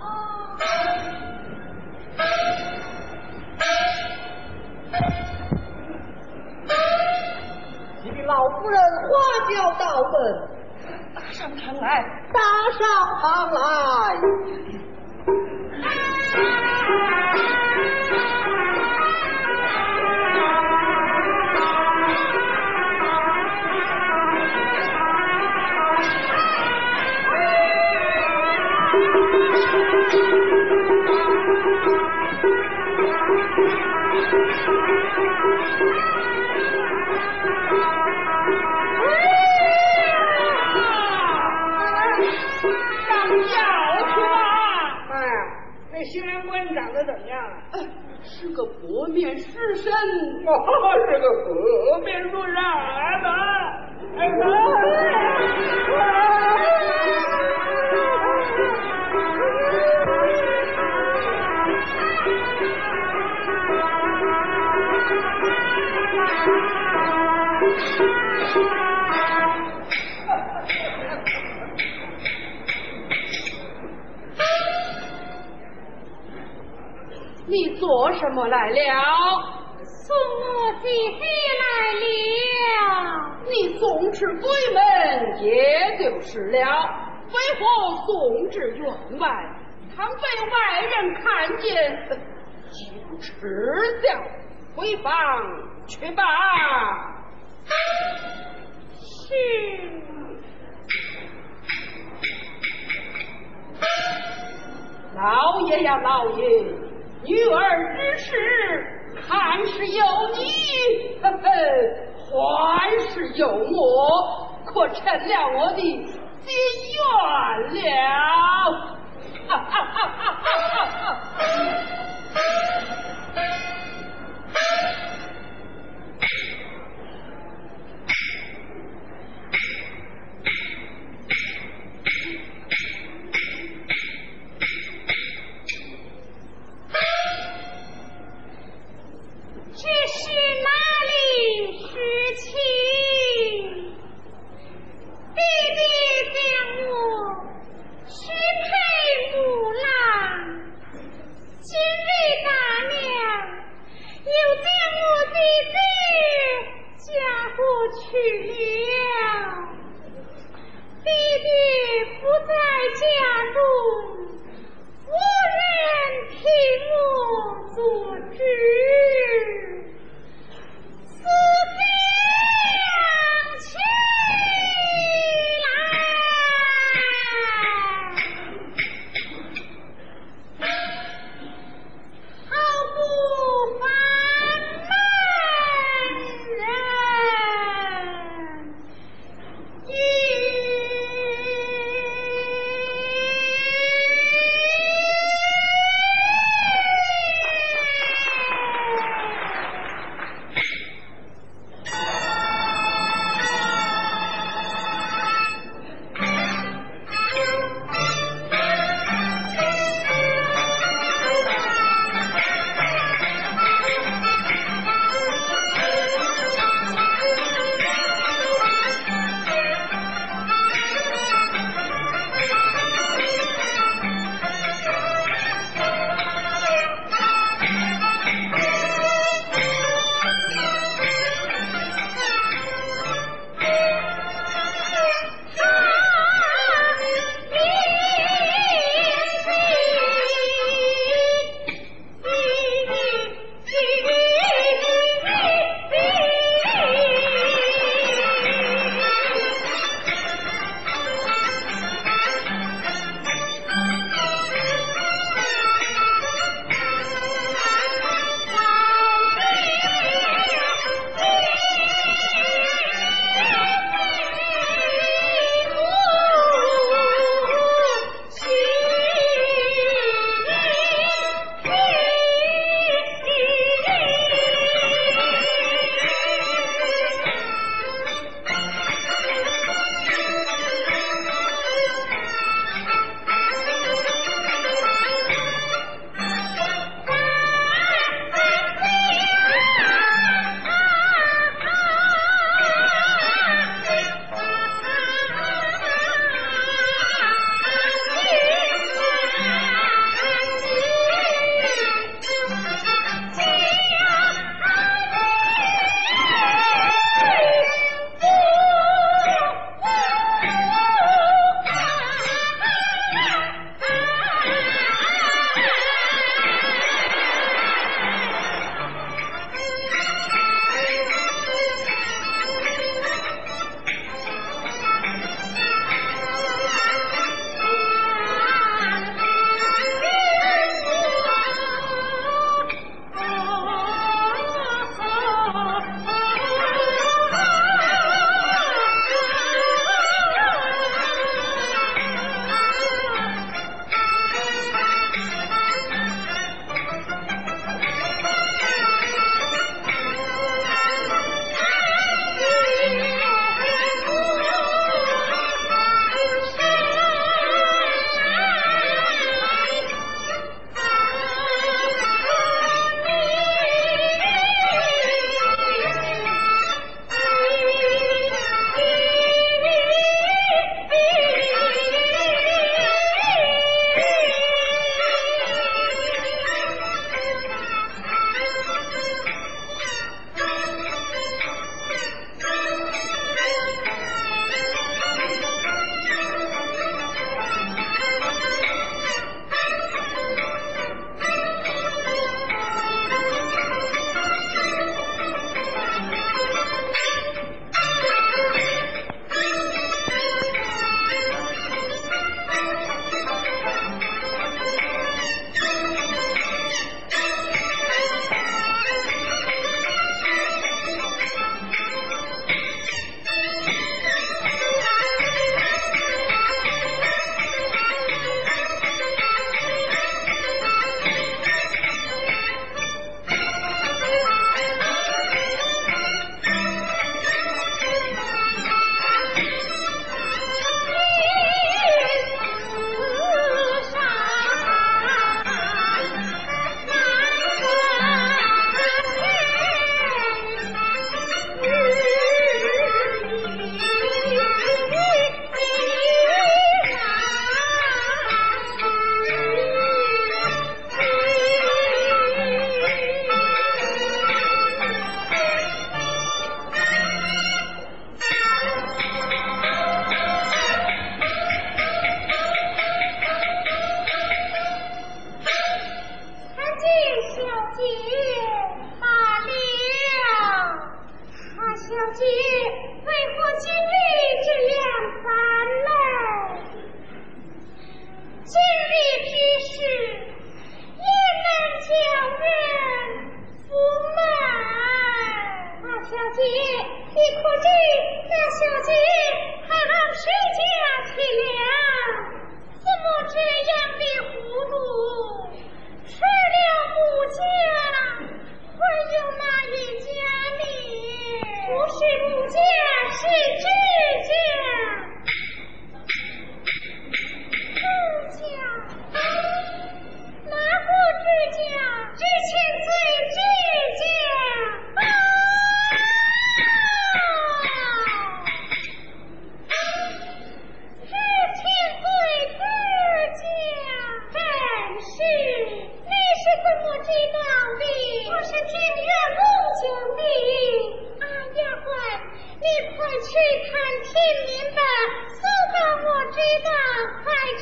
你的老夫人花轿到门， 搭上堂来， 搭上堂来。 新人官长得怎么样啊？ 是个佛面狮身， 哦，是个佛面如人嘛。哎你做什么来了？ 送我的黑来了。 你送至鬼门也就是了，为何送至院外？倘被外人看见，就耻笑，回房去吧。 是。 老爷呀，老爷！女儿之事，看是有你，呵呵，还是有我，可成了我的心愿了。哈哈哈哈哈哈！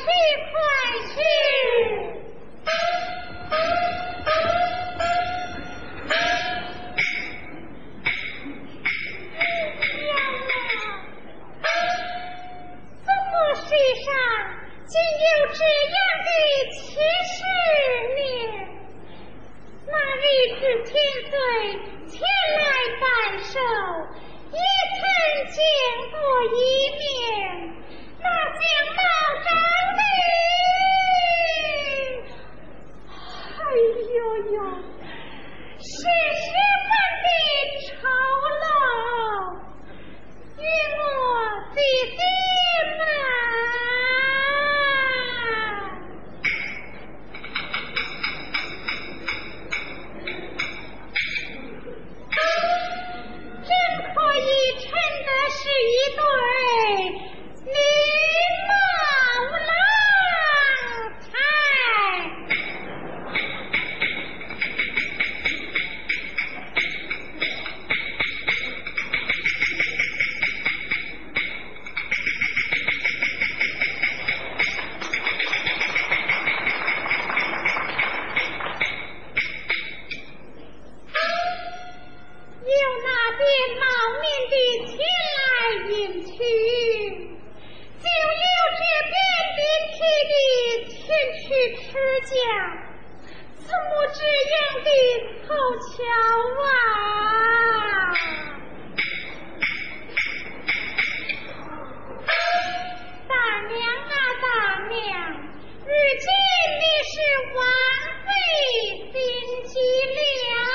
快去！怎么世上竟有这样的奇事呢？那日子天岁前来拜寿，也曾见过一面，那相貌长得，哎呦呦，是十分的丑陋，与我的爹妈。真可以称得是一对女貌郎才。有那边冒面的前来迎娶，就有这边的替的前去持家，怎么这样的凑巧啊？大娘啊大娘，如今你是王妃心急了。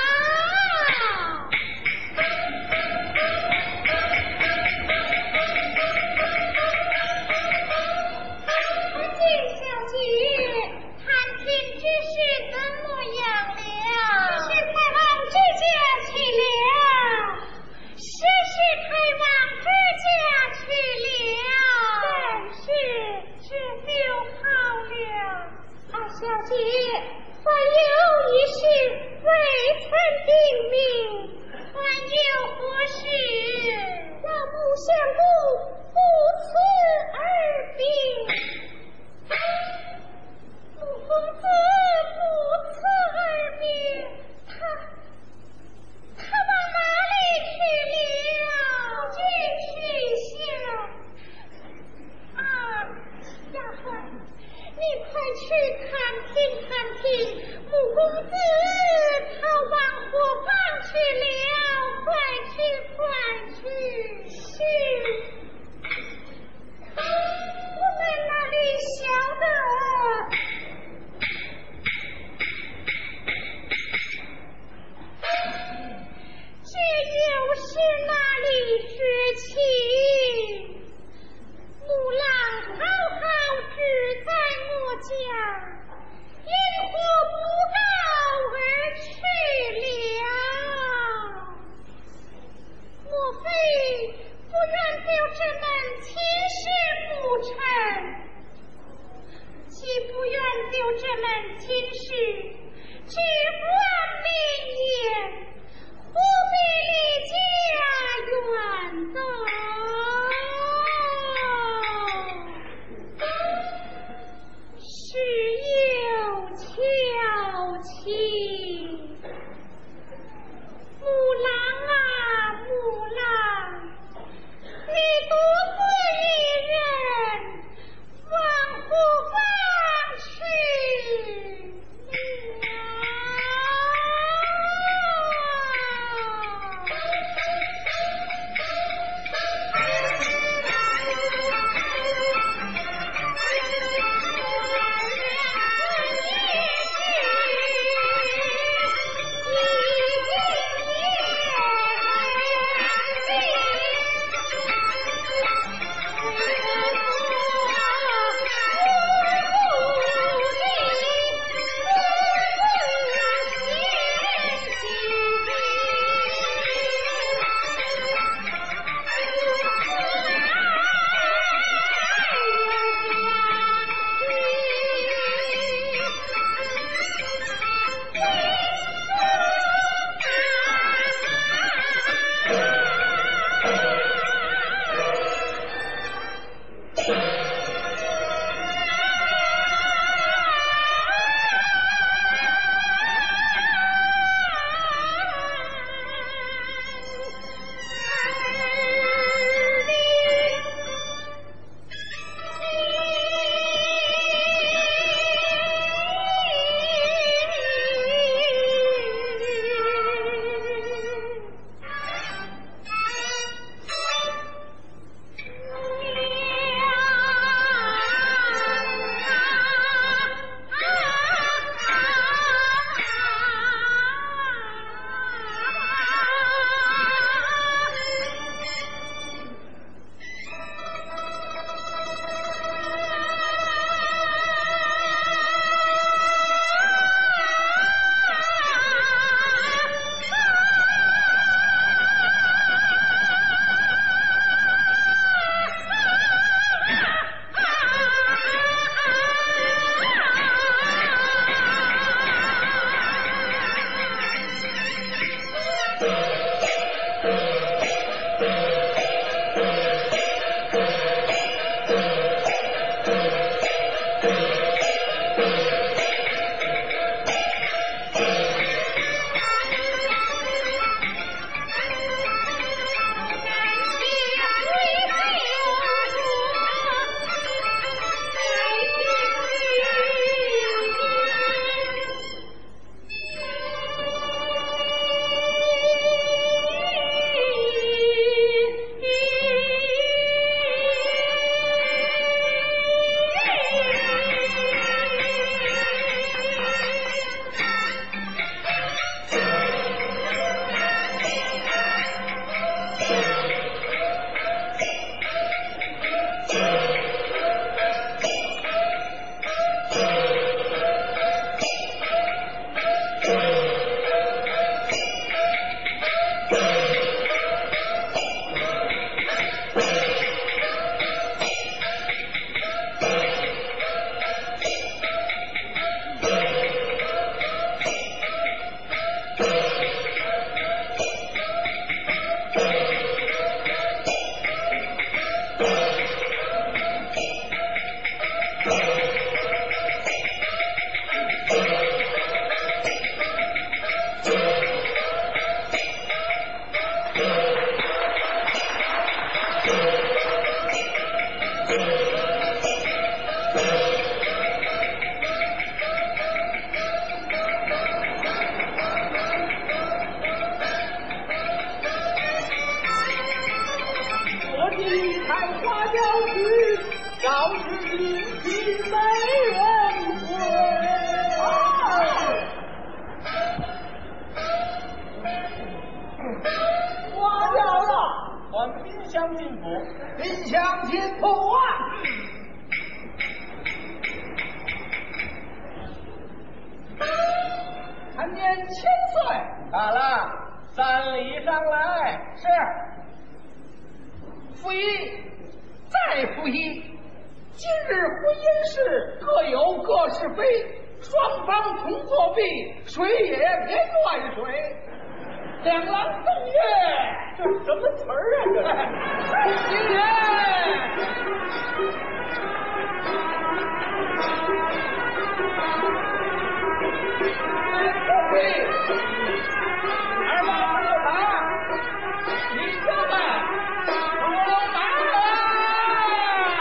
小姐，探听之事怎么样了？是太王之家去了，是是太王之家去了，但是这就好了。啊，小姐，还有一事未曾定明，还有何事？老母相公不辞而病。陆公子不辞而别，他他往哪里去了？去去下。啊，丫鬟，你快去探听探听，穆公子他往何方去了？快去快去！是。我们哪里晓得？这又是哪里之情？母郎好好只在我家，因何不告而去了？莫非不愿就这门亲事不成？既不愿就这门亲事，只管明言，不必离家远走。事有巧情，母郎啊母郎，你独自一人往何方去？ 礼上来。 是。复议，再复议。今日婚姻事各有各是非，双方同作弊，谁也别乱水。两郎中曰：“ 这什么词儿啊？这是新人。”不会，二毛不有他，你说吧，出马了。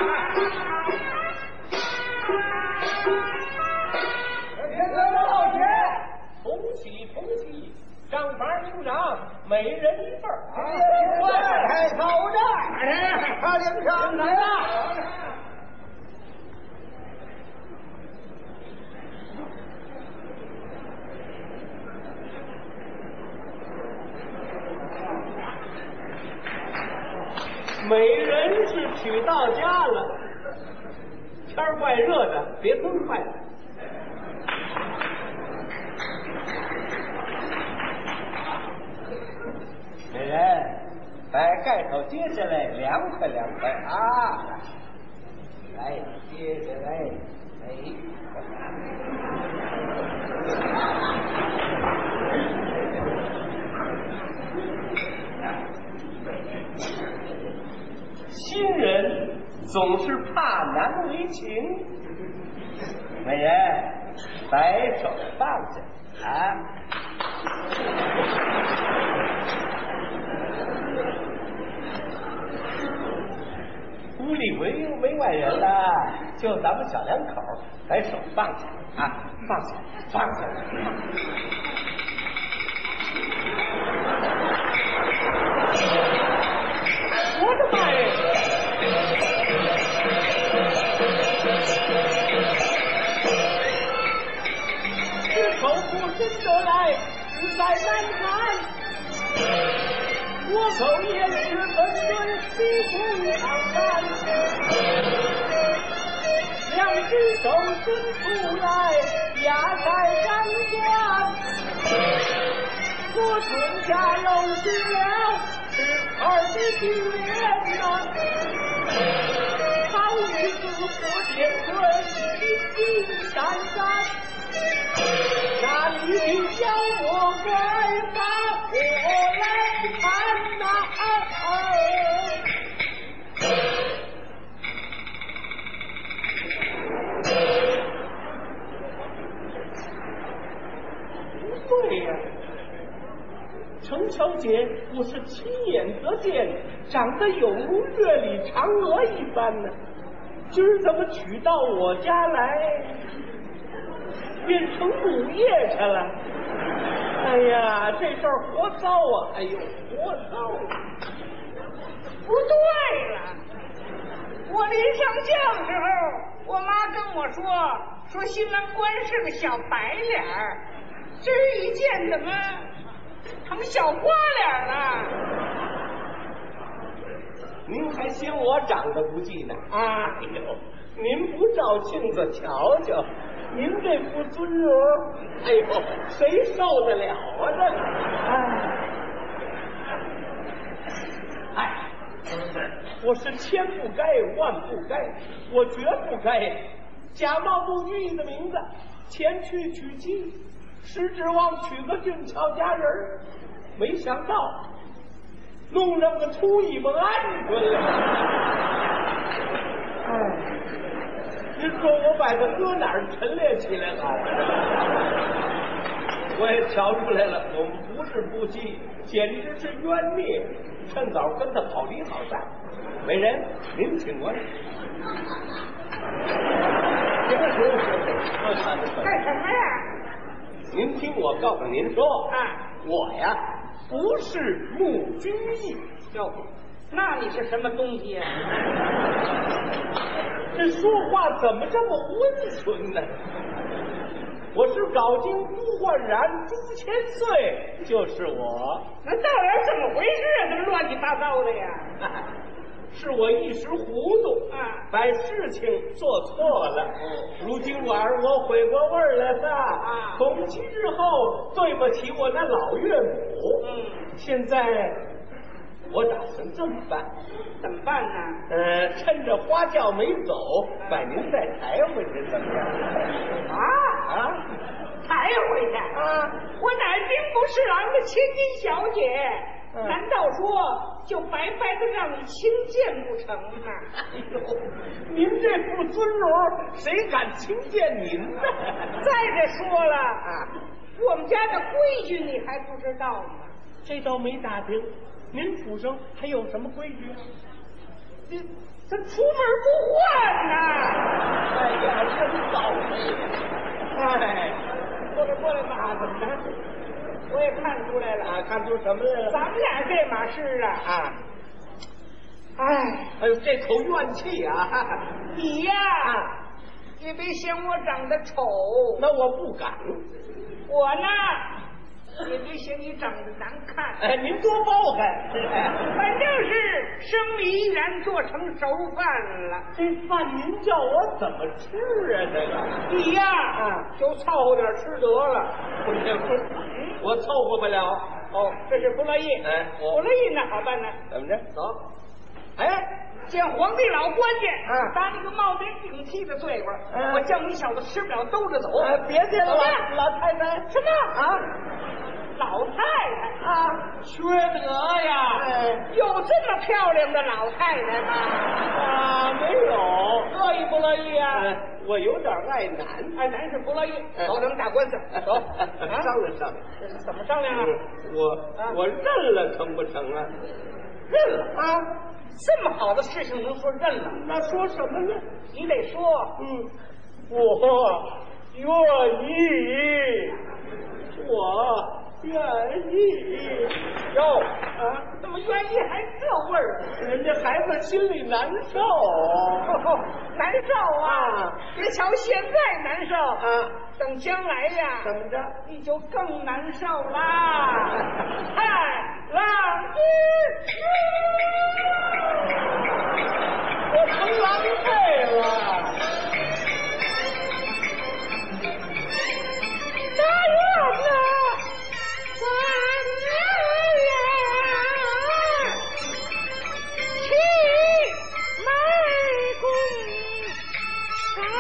天哥老姐， 同喜同喜，账房领赏，每人一份儿。 快走着，他领上来了。 美人是娶到家了，天儿怪热的，别冻坏了。 美人，把盖头揭下来，凉快凉快啊！来，接下来，哎。 新人总是怕难为情， 美人，把手放下啊！屋里没没外人了，就咱们小两口，把手放下啊，放下，放下。 我的妈呀！这口不真得来，实在难看。我口也是本尊西服长衫，两只手伸出来压在掌端，我唇下又是了是二的金莲呐，好女子火箭棍，金金闪闪，那女的叫我怪把我来看呐、啊！不对呀、啊，程小姐我是亲眼得见，长得有如月里嫦娥一般呢，今儿怎么娶到我家来，变成母夜叉了？哎呀，这事儿活糟啊！哎呦，活糟啊！ 不对了，我临上轿时候，我妈跟我说，说新郎官是个小白脸儿，今儿一见怎么成小花脸了？ 您还嫌我长得不济呢？ 啊， 哎呦，您不照镜子瞧瞧，您这副尊容，哎呦，谁受得了啊？这个，哎，哎，我是千不该万不该，我绝不该假冒不具意的名字前去娶妻，实指望娶个俊俏佳人，没想到弄这么个出一门鹌鹑来。哎，您说我把它搁哪儿陈列起来好？我也瞧出来了，我们不是夫妻，简直是冤孽。趁早跟他好离好散。美人，您请过来。行了行了行了， 干什么呀？ 您听我告诉您说， 啊， 我呀不是穆君义。 哟，那你是什么东西呀、啊？ 这说话怎么这么温存呢？我是搞金朱焕然朱千岁，就是我。 那到底怎么回事啊？怎么乱七八糟的呀？ 是我一时糊涂啊， 把事情做错了。如今晚上我回过味儿来了啊， 从今日后对不起我那老岳母。 嗯， 现在我打算这么办， 怎么办呢？ 呃，趁着花轿没走，把您再抬回去，怎么样？ 啊啊， 抬回去啊！ 我乃兵部侍郎的千金小姐， 嗯、 难道说就白白的让你轻贱不成吗？ 哎呦，您这副尊容，谁敢轻贱您呢？ 再者说了啊，我们家的规矩你还不知道吗？ 这倒没打听。您府上还有什么规矩？ 这这出门不换呐！ 哎呀，真倒霉！哎， 过来过来嘛，怎么着？我也看出来了啊，看出什么来了？ 咱们俩这码事啊啊！ 哎， 哎呦，这口怨气啊！ 你呀， 啊， 也别嫌我长得丑， 那我不敢。 我呢。也别嫌你长得难看， 哎，您多包涵， 反正是生米依然做成熟饭了。 这饭您叫我怎么吃啊？这个你呀， 啊， 就凑合点吃得了。 不是，我凑合不了。 哦，这是不乐意。 哎，我不乐意那好办呢？ 怎么着？ 走。哎。见皇帝老官家， 啊， 打你个冒名顶替的罪过， 嗯， 我叫你小子吃不了兜着走。 哎，别介了，老太太。 什么啊？ 老太太啊，缺德呀！ 哎，有这么漂亮的老太太吗？ 啊，没有。 乐意不乐意啊？ 哎，我有点爱男， 爱男是不乐意。走，咱们打官司。走， 啊，商量商量。 这是怎么商量啊？ 我啊我认了，成不成啊？ 认了啊！这么好的事情能说认了？ 那说什么呢？ 你得说， 嗯，我愿意，我愿意。 哟啊， 怎么愿意还这味儿？ 人家孩子心里难受， 哦、难受啊！ 啊别瞧现在难受啊， 等将来呀， 怎么着？ 你就更难受啦！太郎君， 我成狼狈了。 大院子，三人齐眉共赏。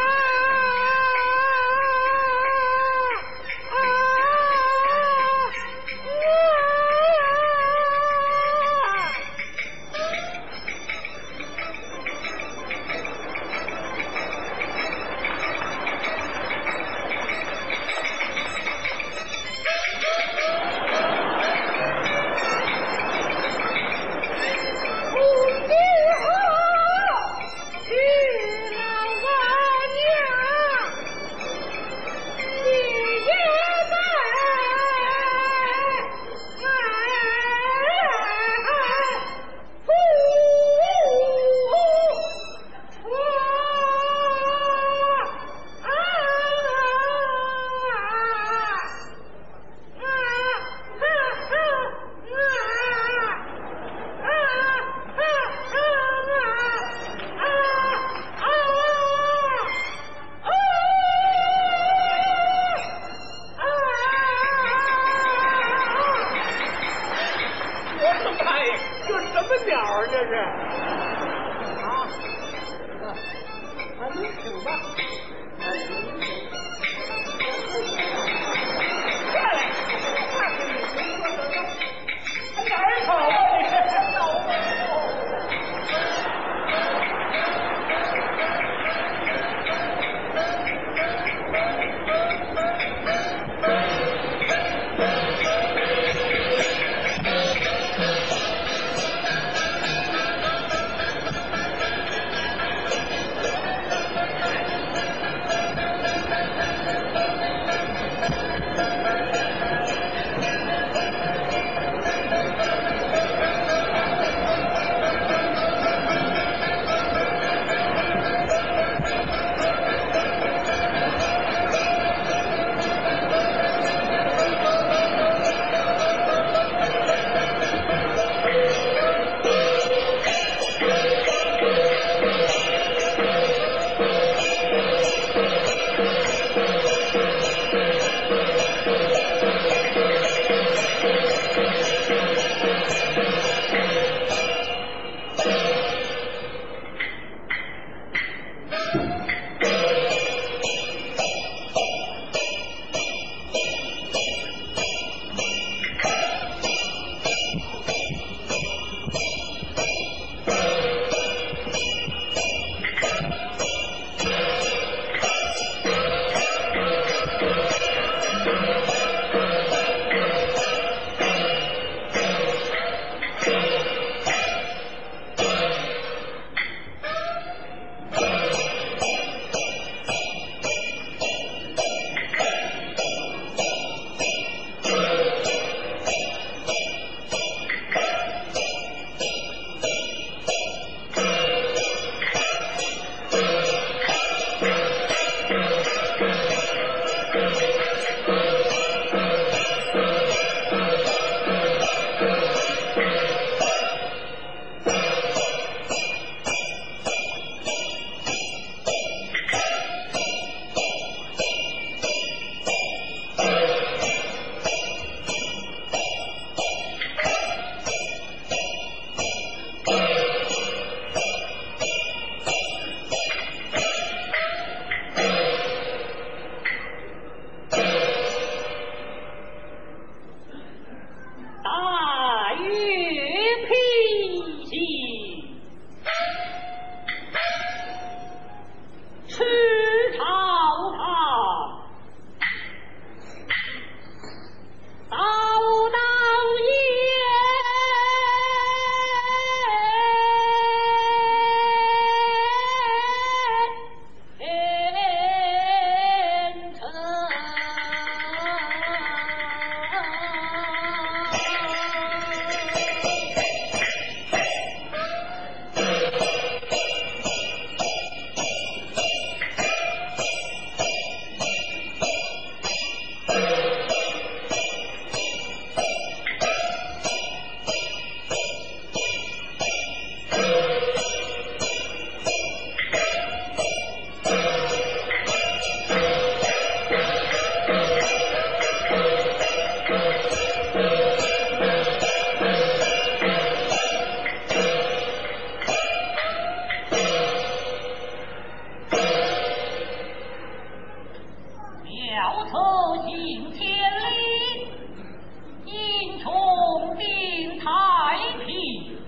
小车行千里，英雄定太平，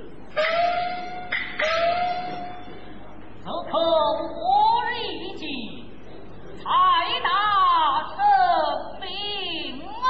则可我日计，才大生命啊！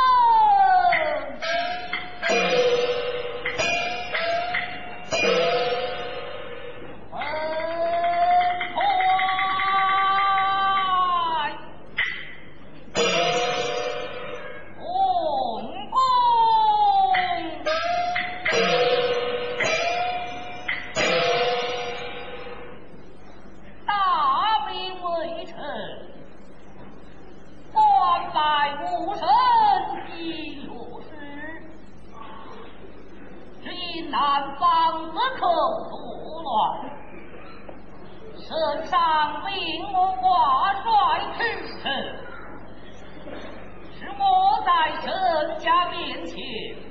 南方的口作乱，圣上命我挂帅去臣，使我在臣家面前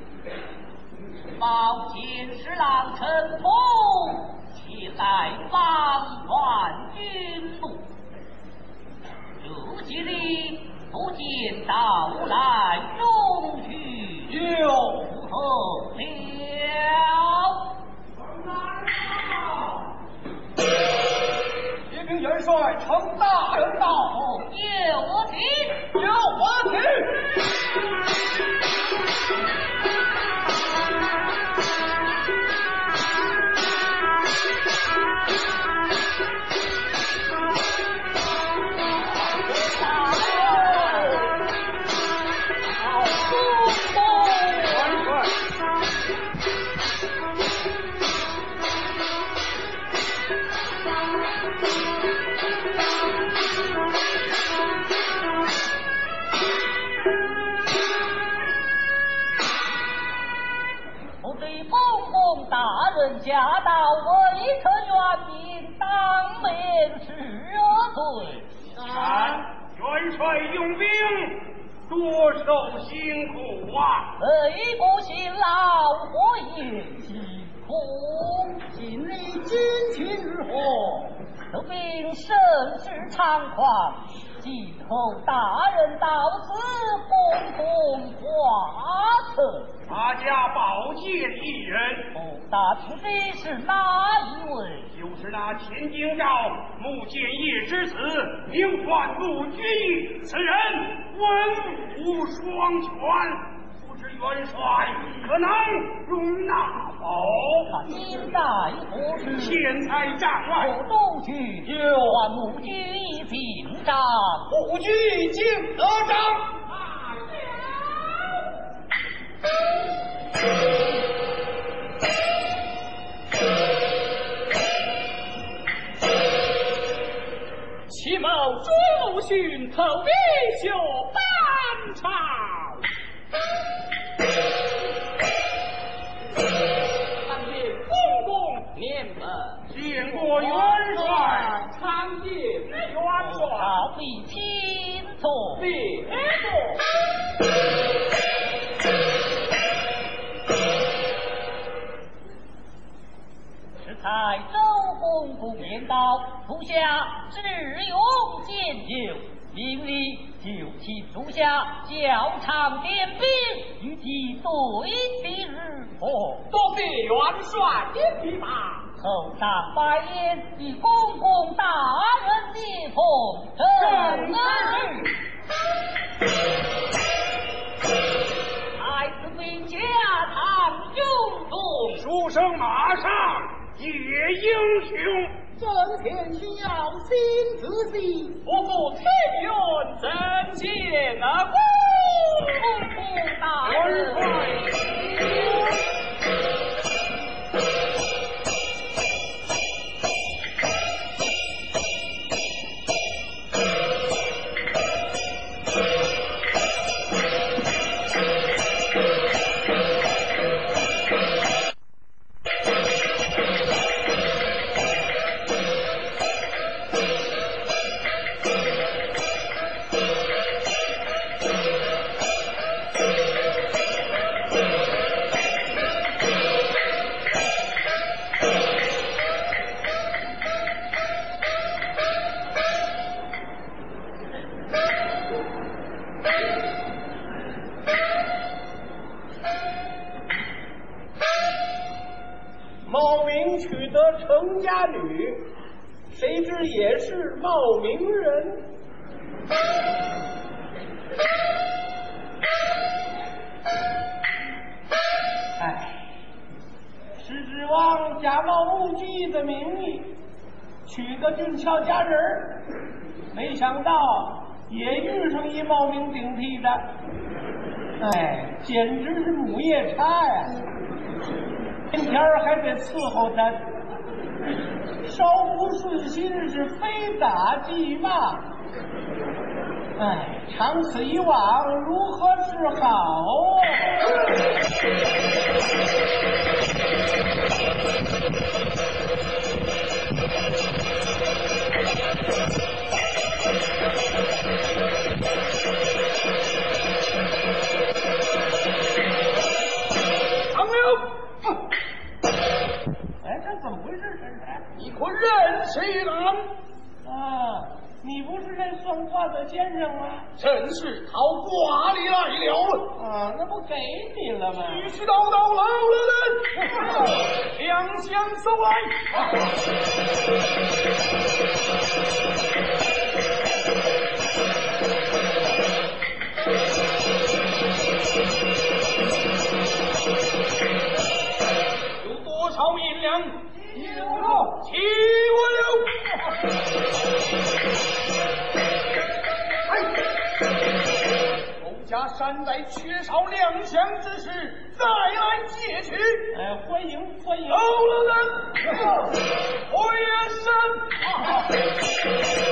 冒见侍郎陈峰前来帮传军路，如今里不见到来，终去有何了？ 启禀元帅，程大人到。 有我请， 有我请。 大人驾到，未可原名，当面是罪。 啊！元帅用兵，多受辛苦啊！ 贼不辛劳，我也辛苦。 今日军情如何？ 这兵甚是猖狂，今后大人到此，共同华策。 他家宝剑一人， 不打听的是哪一位？ 就是那秦京兆穆建业之子，名唤陆军义，此人文武双全，不知元帅可能容纳否？ 他今在何处？ 现在帐外。 我东去，唤穆军义进帐。 穆军义进得帐。 启谋朱鲁迅投必修班朝，参见公公念本。 见过元帅， 参见元帅。 好比亲坐。 别坐。 在周公公言道，属下智勇兼有，明里就请属下校场点兵，与其对敌日何？ 多谢元帅点兵吧。 后上拜宴，以公公大人接风，正是。太子兵家堂中中， 书生马上。野英雄， 真天需要心仔细， 不负天缘，真见啊公公大人。 冒名取得程家女，谁知也是冒名人。哎，是指望假冒目击的名义娶个俊俏佳人儿，没想到也遇上一冒名顶替的，哎，简直是母夜叉呀！天天还得伺候他，稍不顺心是非打即骂。哎，长此以往，如何是好啊？ 唐刘， 哎，这怎么回事？这是你可认谁郎？ 啊，你不是那算卦的先生吗？ 正是讨卦里来了。 啊，那不给你了吗？ 须须叨叨老了人，两相搜来。有多少银两？有了，齐我了。侯家山寨缺少粮饷之时，再来借取。 哎，欢迎欢迎。 有了人，回山。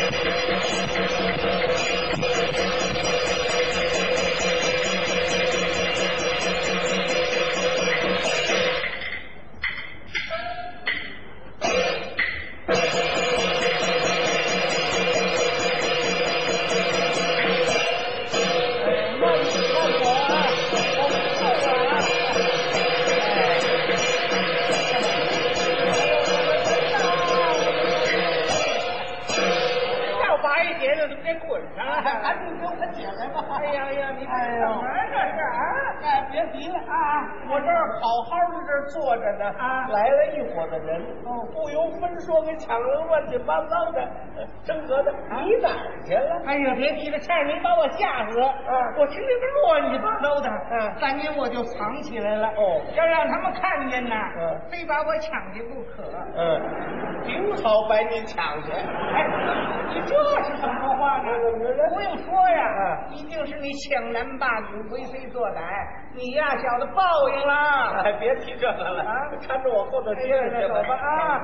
赶紧给我解开吧！ 哎呀呀，你看哎什么这是啊？ 哎，别急了啊！我这儿好好的这儿坐着呢， 啊来了一伙子人，哦，不由分说给抢了乱七八糟的，争得的，你哪儿去了？ 哎呀，别提了，差点没把我吓死！ 啊我听那个乱七八糟的， 嗯赶紧我就藏起来了。 哦要让他们看见呐， 嗯非把我抢去不可。 嗯，顶好把你抢去。 哎，你这是怎么说话呢？不用说呀， 嗯一定是你强男霸女、为非作歹，你呀小子报应了。 哎，别提这个了啊看着我后头接着去走吧啊！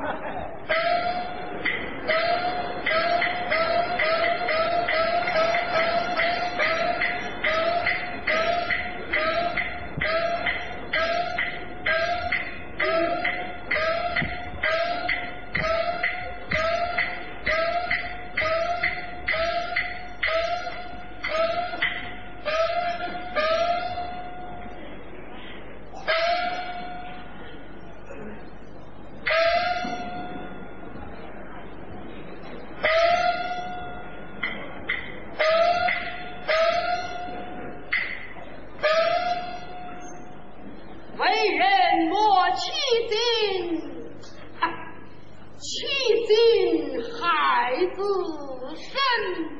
为人莫欺心，哎，欺心害自身。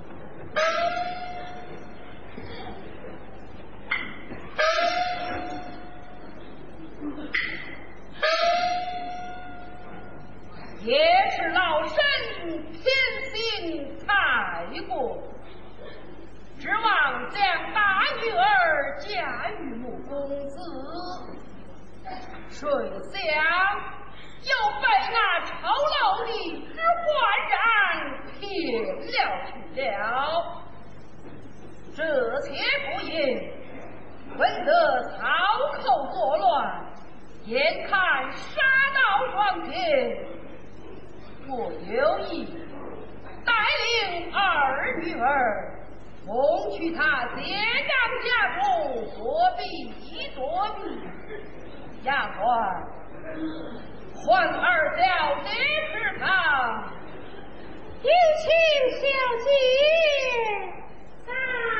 也是老身偏心太过，指望将大女儿嫁与穆公子，谁想又被那丑陋的之焕然骗了去了。这且不言，闻得曹寇作乱，眼看杀到床前，我有意带领二女儿送去他结账家中躲避躲避。丫鬟，唤二小姐吃饭。 有请小姐。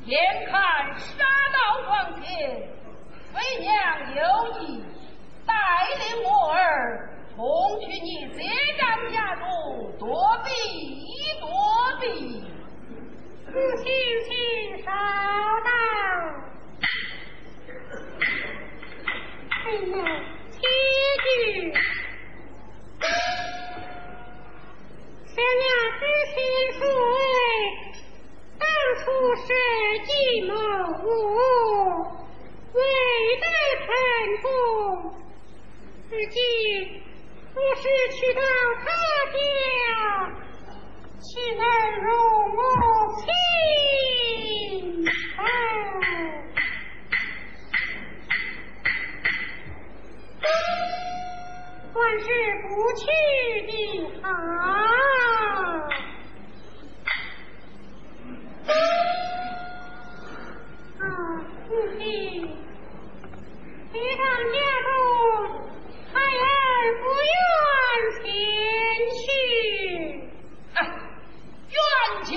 眼看杀到床前，为娘有意带领我儿同去你薛丈家中躲避躲避。 请请稍等，哎呀，且句。小娘知心所谓，当初设计谋误，未得成功，如今不是去到他家，岂能容我轻哦？还是不去的好。啊，父亲，别当家中孩儿不愿前去。 啊，愿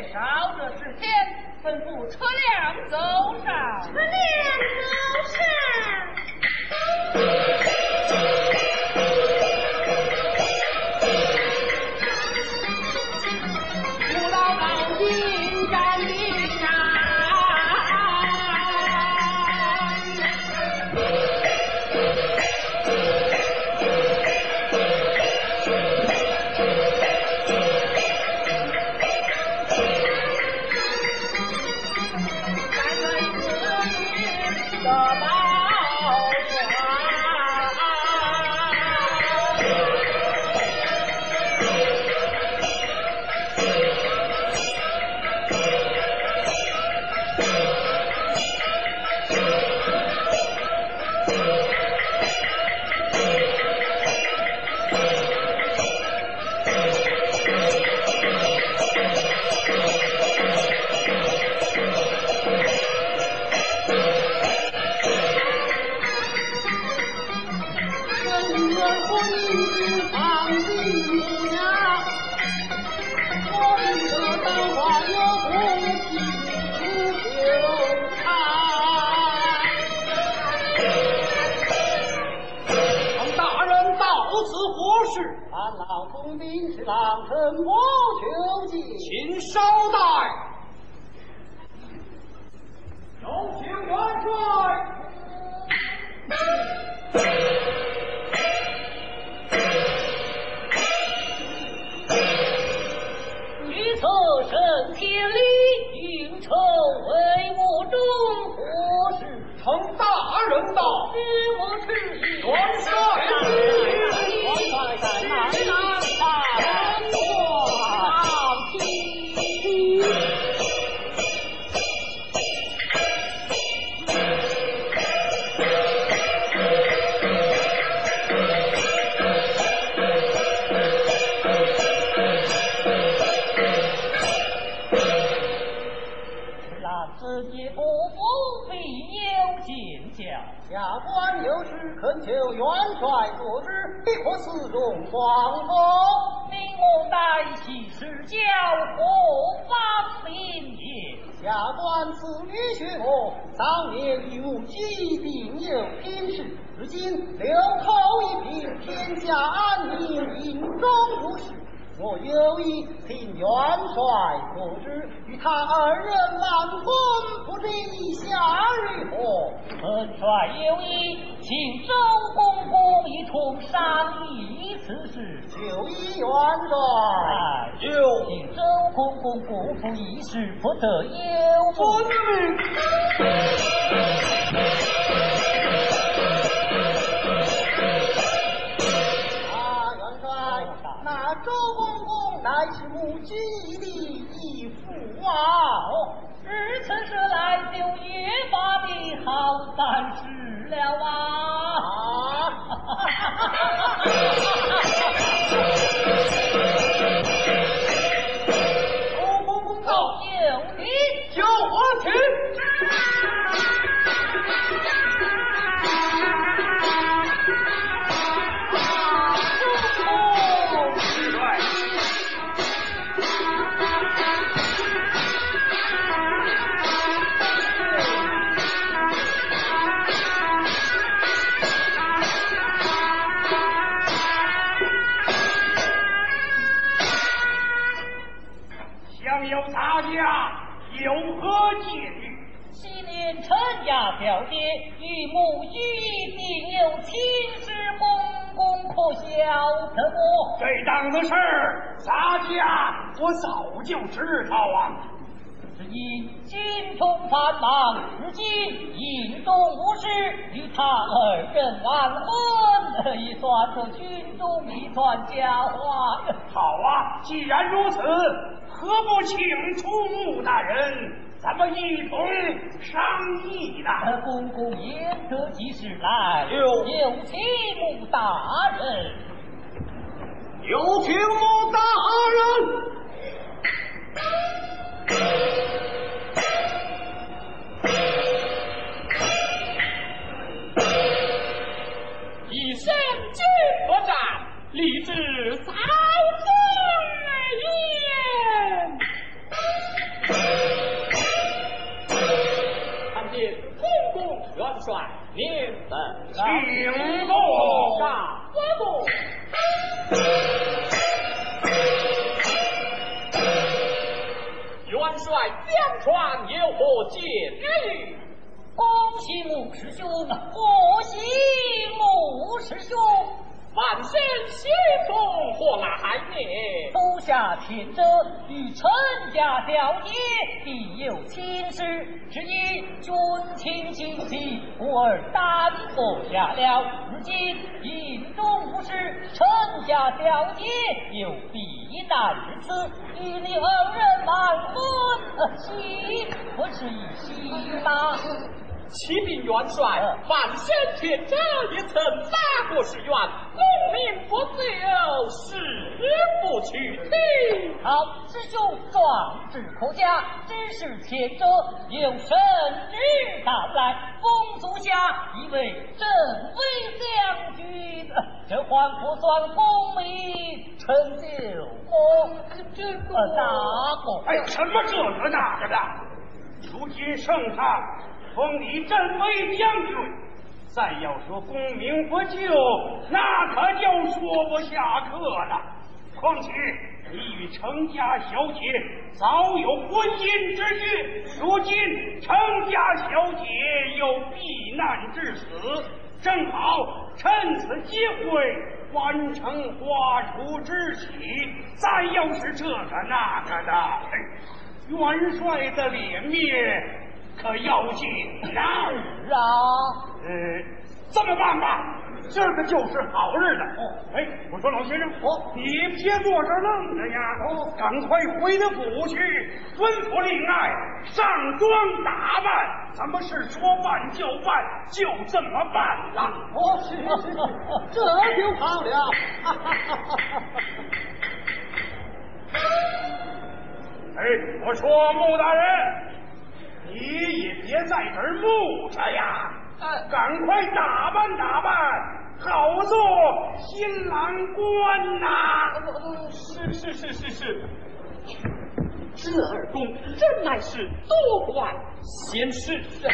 介绍这十天，吩咐车辆走上。 车辆走上。 不到高进站的山。 上臣不求见，请稍待。有请元帅。 于此圣天理，应酬为我中何事？ 承大人道， 与我迟疑。 元帅， 元帅在哪呢？大人我听。自己不服，必有见教。 下官有事恳求元帅做之，必可赐中皇封。 命我代系是教何方名也？ 下官此女学我，当年与母既定有偏事，如今留口一品，天下安宁，营中如是。我有意请元帅做之，与他二人完婚，不知意下如何？ 本帅有意请周公公一同商议此事。 就依元帅。 有请周公公不服一事，不得有遵命。啊，元帅，那周公公乃是母鸡的义父啊！ 哦，日此时来就越发的好办事了啊！ 啊！周公公到， 有你叫我去。 享有大家有何建议？ 昔年陈家表姐与母玉定有亲事，公公可晓得么？ 这档子事儿，咱家我早就知道啊。 只因军中繁忙，如今营中无事，与他二人完婚，也算作军中一段佳话。 好啊，既然如此，何不请出穆大人，咱们一同商议呢？ 公公言得及时来， 有有请穆大人。 有请穆大人。 以身军作战，立志三分言。 帅两船有何建议？ 恭喜穆师兄，恭喜穆师兄！ 万仙协同何来呢？ 部下田者与陈家小姐必有亲事，只因军情紧急，故而耽搁下了。如今营中无事，陈家小姐又避难至此，与你二人满婚，喜不是一喜吗？ 启禀元帅，万仙天者也曾发过誓愿，农民不救，誓不取替。 好，师兄壮志可嘉，只是前者有圣旨到来，封足下一位镇威将军，这还不算功名成就么？这个大过。 哎，什么这个那个的？如今圣上封你镇威将军，再要说功名不就，那可就说不下课了。况且你与程家小姐早有婚姻之约，如今程家小姐又避难至此，正好趁此机会完成花烛之喜。再要是这个那个的，哎，元帅的脸面可要紧呐！ 是啊， 呃，这么办吧，今儿个就是好日子。 哦， 哎，我说老先生， 哦， 你别坐这儿愣着呀， 哦， 赶快回到府去，吩咐令爱上妆打扮，咱们是说办就办，就这么办了。 哦，是是是，这就好了。 哎，我说穆大人，你也别在这儿木着呀，赶快打扮打扮，好做新郎官呐！ 是是是是是，这二公真乃是多管闲事。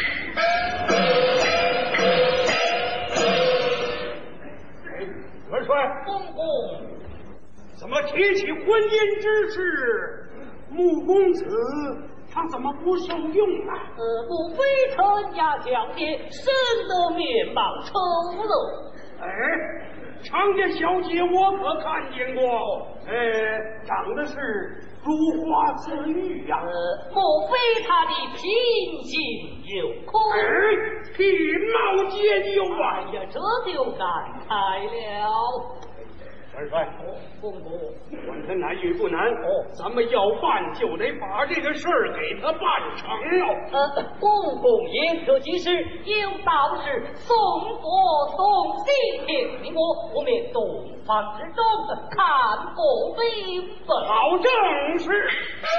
元帅， 公公， 怎么提起婚姻之事，穆公子他怎么不受用啊？ 呃，莫非陈家小姐生得面貌丑陋？ 哎，常家小姐我可看见过，呃，长得是如花似玉呀、啊。 呃，莫非她的品行有亏？ 哎，品貌兼优啊！ 哎呀，这就难猜了。 元帅， 公公， 管他难与不难，哦，咱们要办就得把这个事儿给他办成了。 呃，公公言可及时，有道是送佛送喜，天命我，我们东方之中看过兵本。 好正是，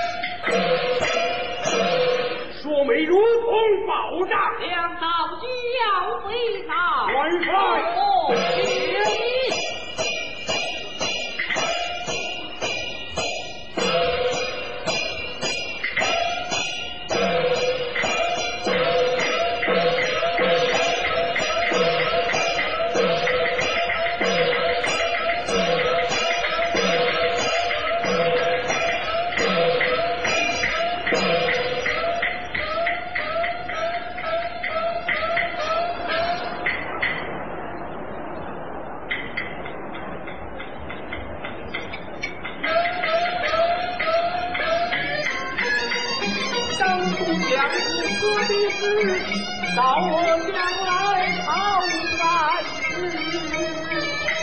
说媒如同保障， 两道需要回答。 元帅， 我请。 到我将来好三日。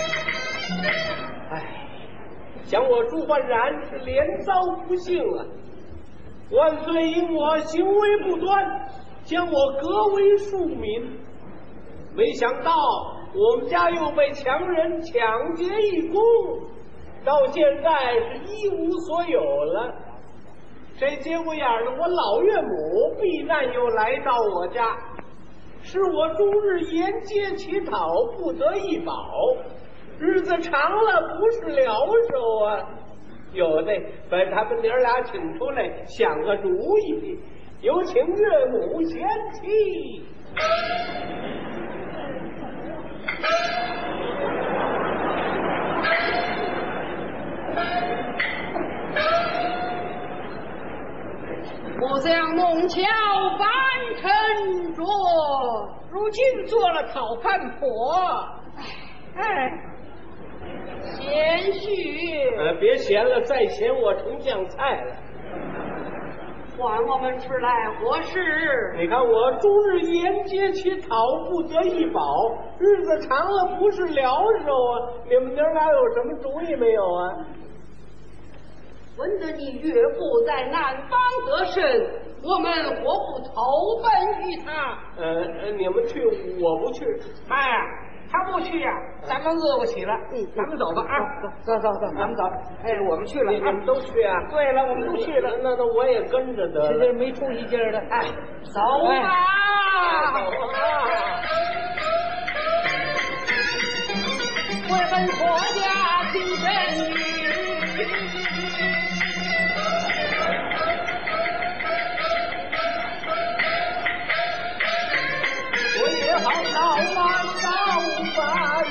哎，想我朱焕然是连遭不幸啊！万岁因我行为不端，将我革为庶民，没想到我们家又被强人抢劫一空，到现在是一无所有了。这节骨眼儿呢，我老岳母避难又来到我家，是我终日沿街乞讨，不得一饱，日子长了不是了手啊。有的把他们娘俩请出来想个主意，有请岳母贤妻。 我想弄巧反沉着， 如今做了讨看婆。 哎，贤婿， 呃，别闲了，再闲我成酱菜了。 还我们吃来何事？ 你看我终日沿街乞讨，不得一饱，日子长了不是了手啊！你们娘俩有什么主意没有啊？ 闻得你岳父在南方得胜，我们何不投奔于他？ 呃呃，你们去，我不去。 哎呀，他不去呀、啊，咱们饿不起了。嗯，咱们走吧啊！ 走走走，咱们走。 哎，我们去了， 你们都去啊？ 对了，我们都去了。 那那我也跟着得了。 这没出息劲儿的。 哎，走吧。 走吧。 为本国家拼正义。 我也好老马早把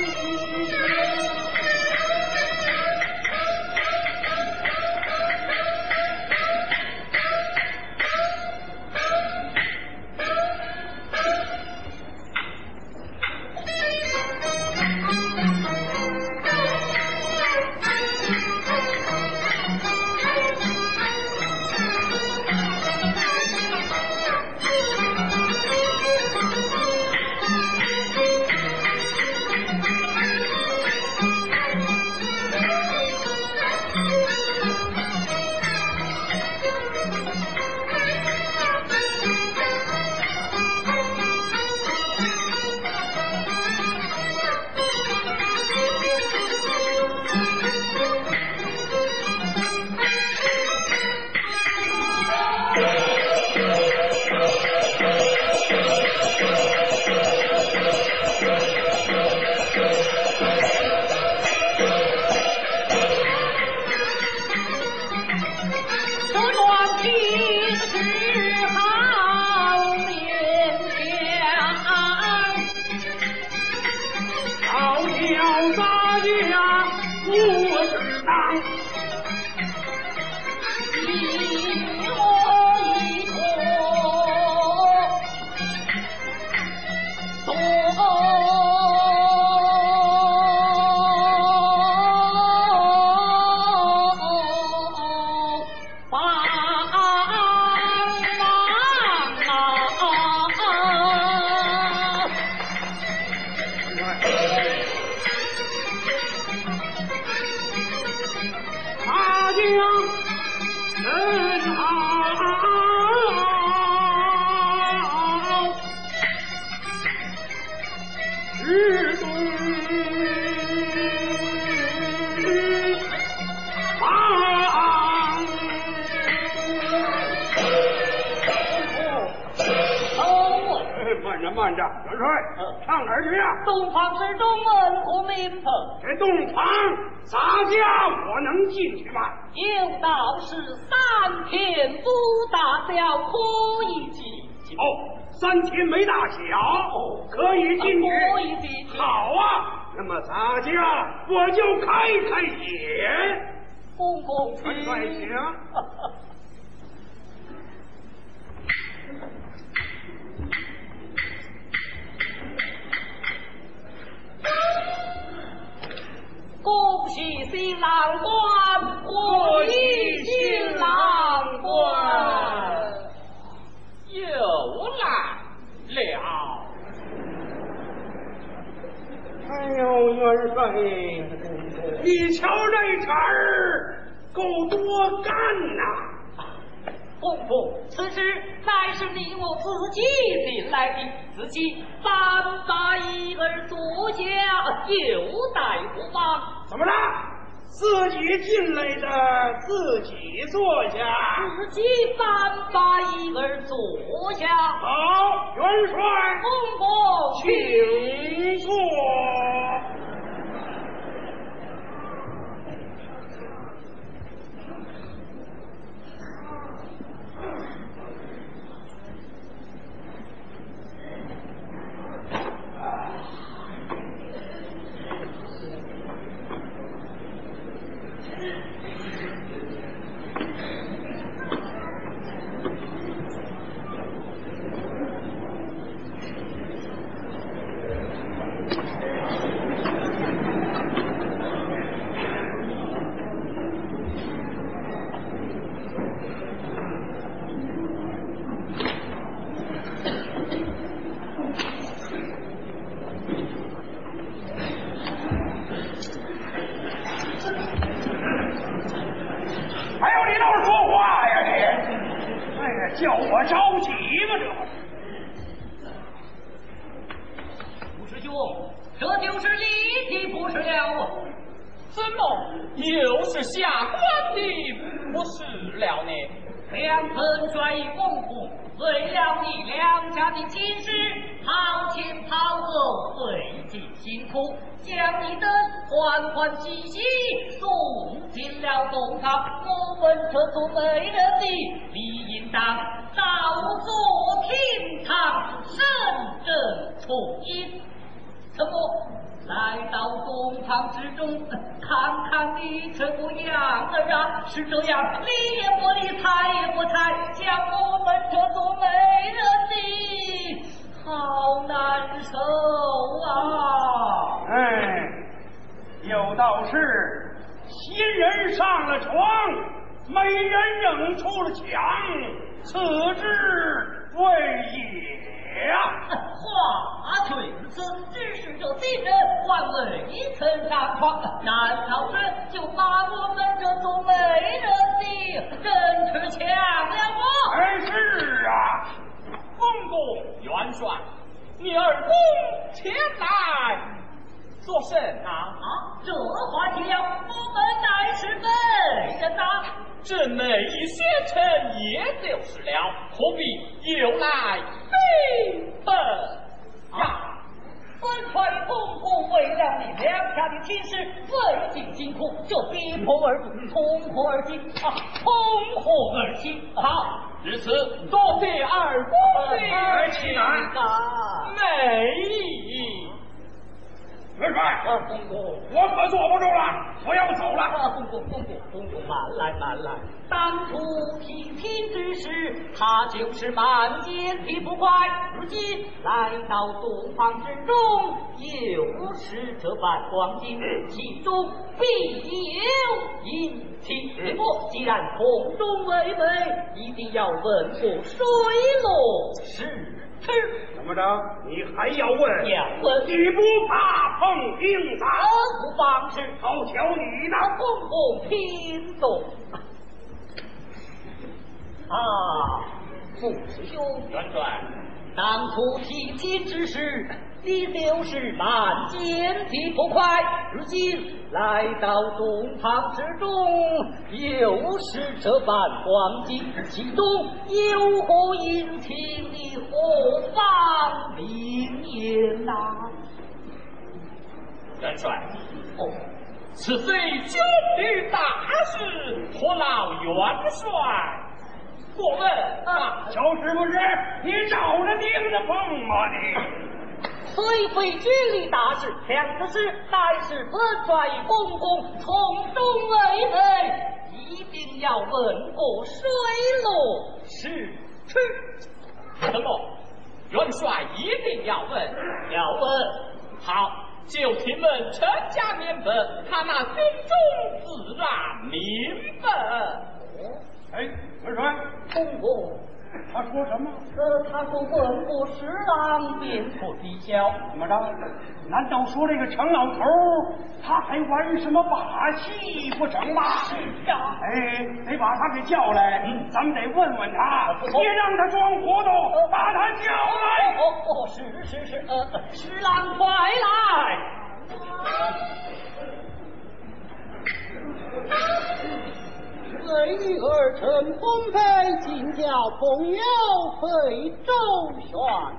慢着，元帅，上哪儿去呀？ 东房是中门和民棚。 这洞房洒家我能进去吗？ 有道是三天不大小可以进去。 哦，三天没大小，可以进去。 可以进去。 好啊，那么洒家我就开开眼。 公公请。 元帅请。 恭喜新郎官， 恭喜新郎官， 又来了。 哎呦，元帅，你瞧这茬儿够多干呐！ 公公，此事乃是你我自己定来的，自己三把一儿坐下，有待不忙。 怎么了？自己进来的自己坐下， 自己三把一儿坐下。 好，元帅， 公公请坐。 是下官的不是了呢。 两本帅以公公为了你两家的亲事，跑前跑后，费尽辛苦，将你的欢欢喜喜送进了公堂。我们这做媒人的，理应当早做厅堂，慎正从应。怎么来到公堂之中，看看你这个样儿啊，是这样，理也不理，睬也不睬，将我们这做媒人的好难受啊！ 哎，有道是，新人上了床，美人扔出了墙，此之谓也。 话虽如此，只是这新人还未曾上床，难道这就把我们这做媒人的人吃抢了吗？ 哎，是啊， 公公元帅，你二公前来做甚啊？ 啊，这话题了，我们乃是媒人呐。 这内先臣也就是了，何必又来非本呀？ 本帅公公为了你两家的亲事，费尽辛苦，就逼迫而出，从何而行啊？从何而行？ 好，至此多谢二公的请安，美意。 元帅， 啊，公公， 我可坐不住了，我要走了。 啊，公公，公公，公公，慢来，慢来。当初平平之时，他就是满肩皮不快，如今来到洞房之中，又是这般光景，其中必有隐情。不过，既然空中为媒，一定要问过水落石。是怎么着？你还要问？ 要问， 你不怕碰钉子？ 不妨事。 好瞧你呢！ 公公听懂啊，父师兄， 元帅， 当初提亲之时，你就是满肩皮不快，如今来到洞房之中，又是这般光景，其中有何隐情？你何妨明言呐？ 元帅，哦，此非军旅大事，何劳元帅过问啊？ 就是不是？你找着钉子碰吗你？ 虽非军旅大事，两个事乃是本帅公公从中为媒，一定要问过水落石出。 什么？元帅一定要问， 要问。 好，就听问陈家面本，他那心中自然明白。 哎，元帅， 公公， 他说什么？ 呃，他说问过十郎便可抵消。 怎么着？难道说这个程老头他还玩什么把戏不成吗？ 是啊。 哎，得把他给叫来， 嗯， 咱们得问问他， 不别让他装糊涂， 呃、 把他叫来。 哦哦，是是是，呃，十郎快来。 为女儿陈婚配，今交朋友费周旋。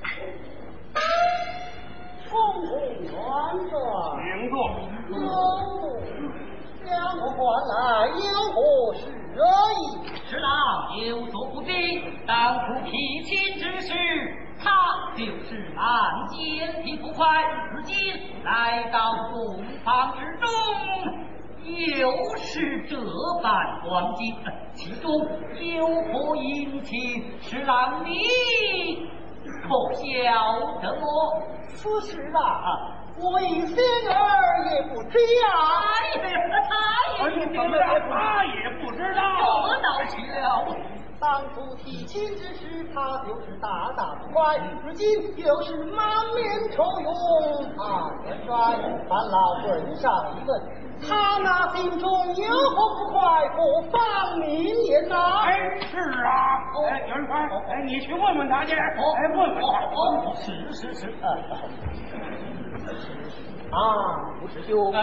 公公元帅， 请坐。 哦，两个唤来有何事意？ 十郎有所不知，当初提亲之时，他就是满肩皮不快，如今来到洞房之中，又是这般光景，其中有何隐情？十郎你不晓得么？ 此事啊，我一仙儿也不知啊。 哎呀，他也不知道， 他也不知道。 这倒奇了。 当初提亲之时，他就是大大不快，如今又是满面愁容。啊，元帅，烦劳问上一问，他那心中有何不快，不妨明言呐。 哎，是啊，哎，元帅，哎，你去问问他去，哎，问问他。 哦，是是是，啊。啊，吴师兄，本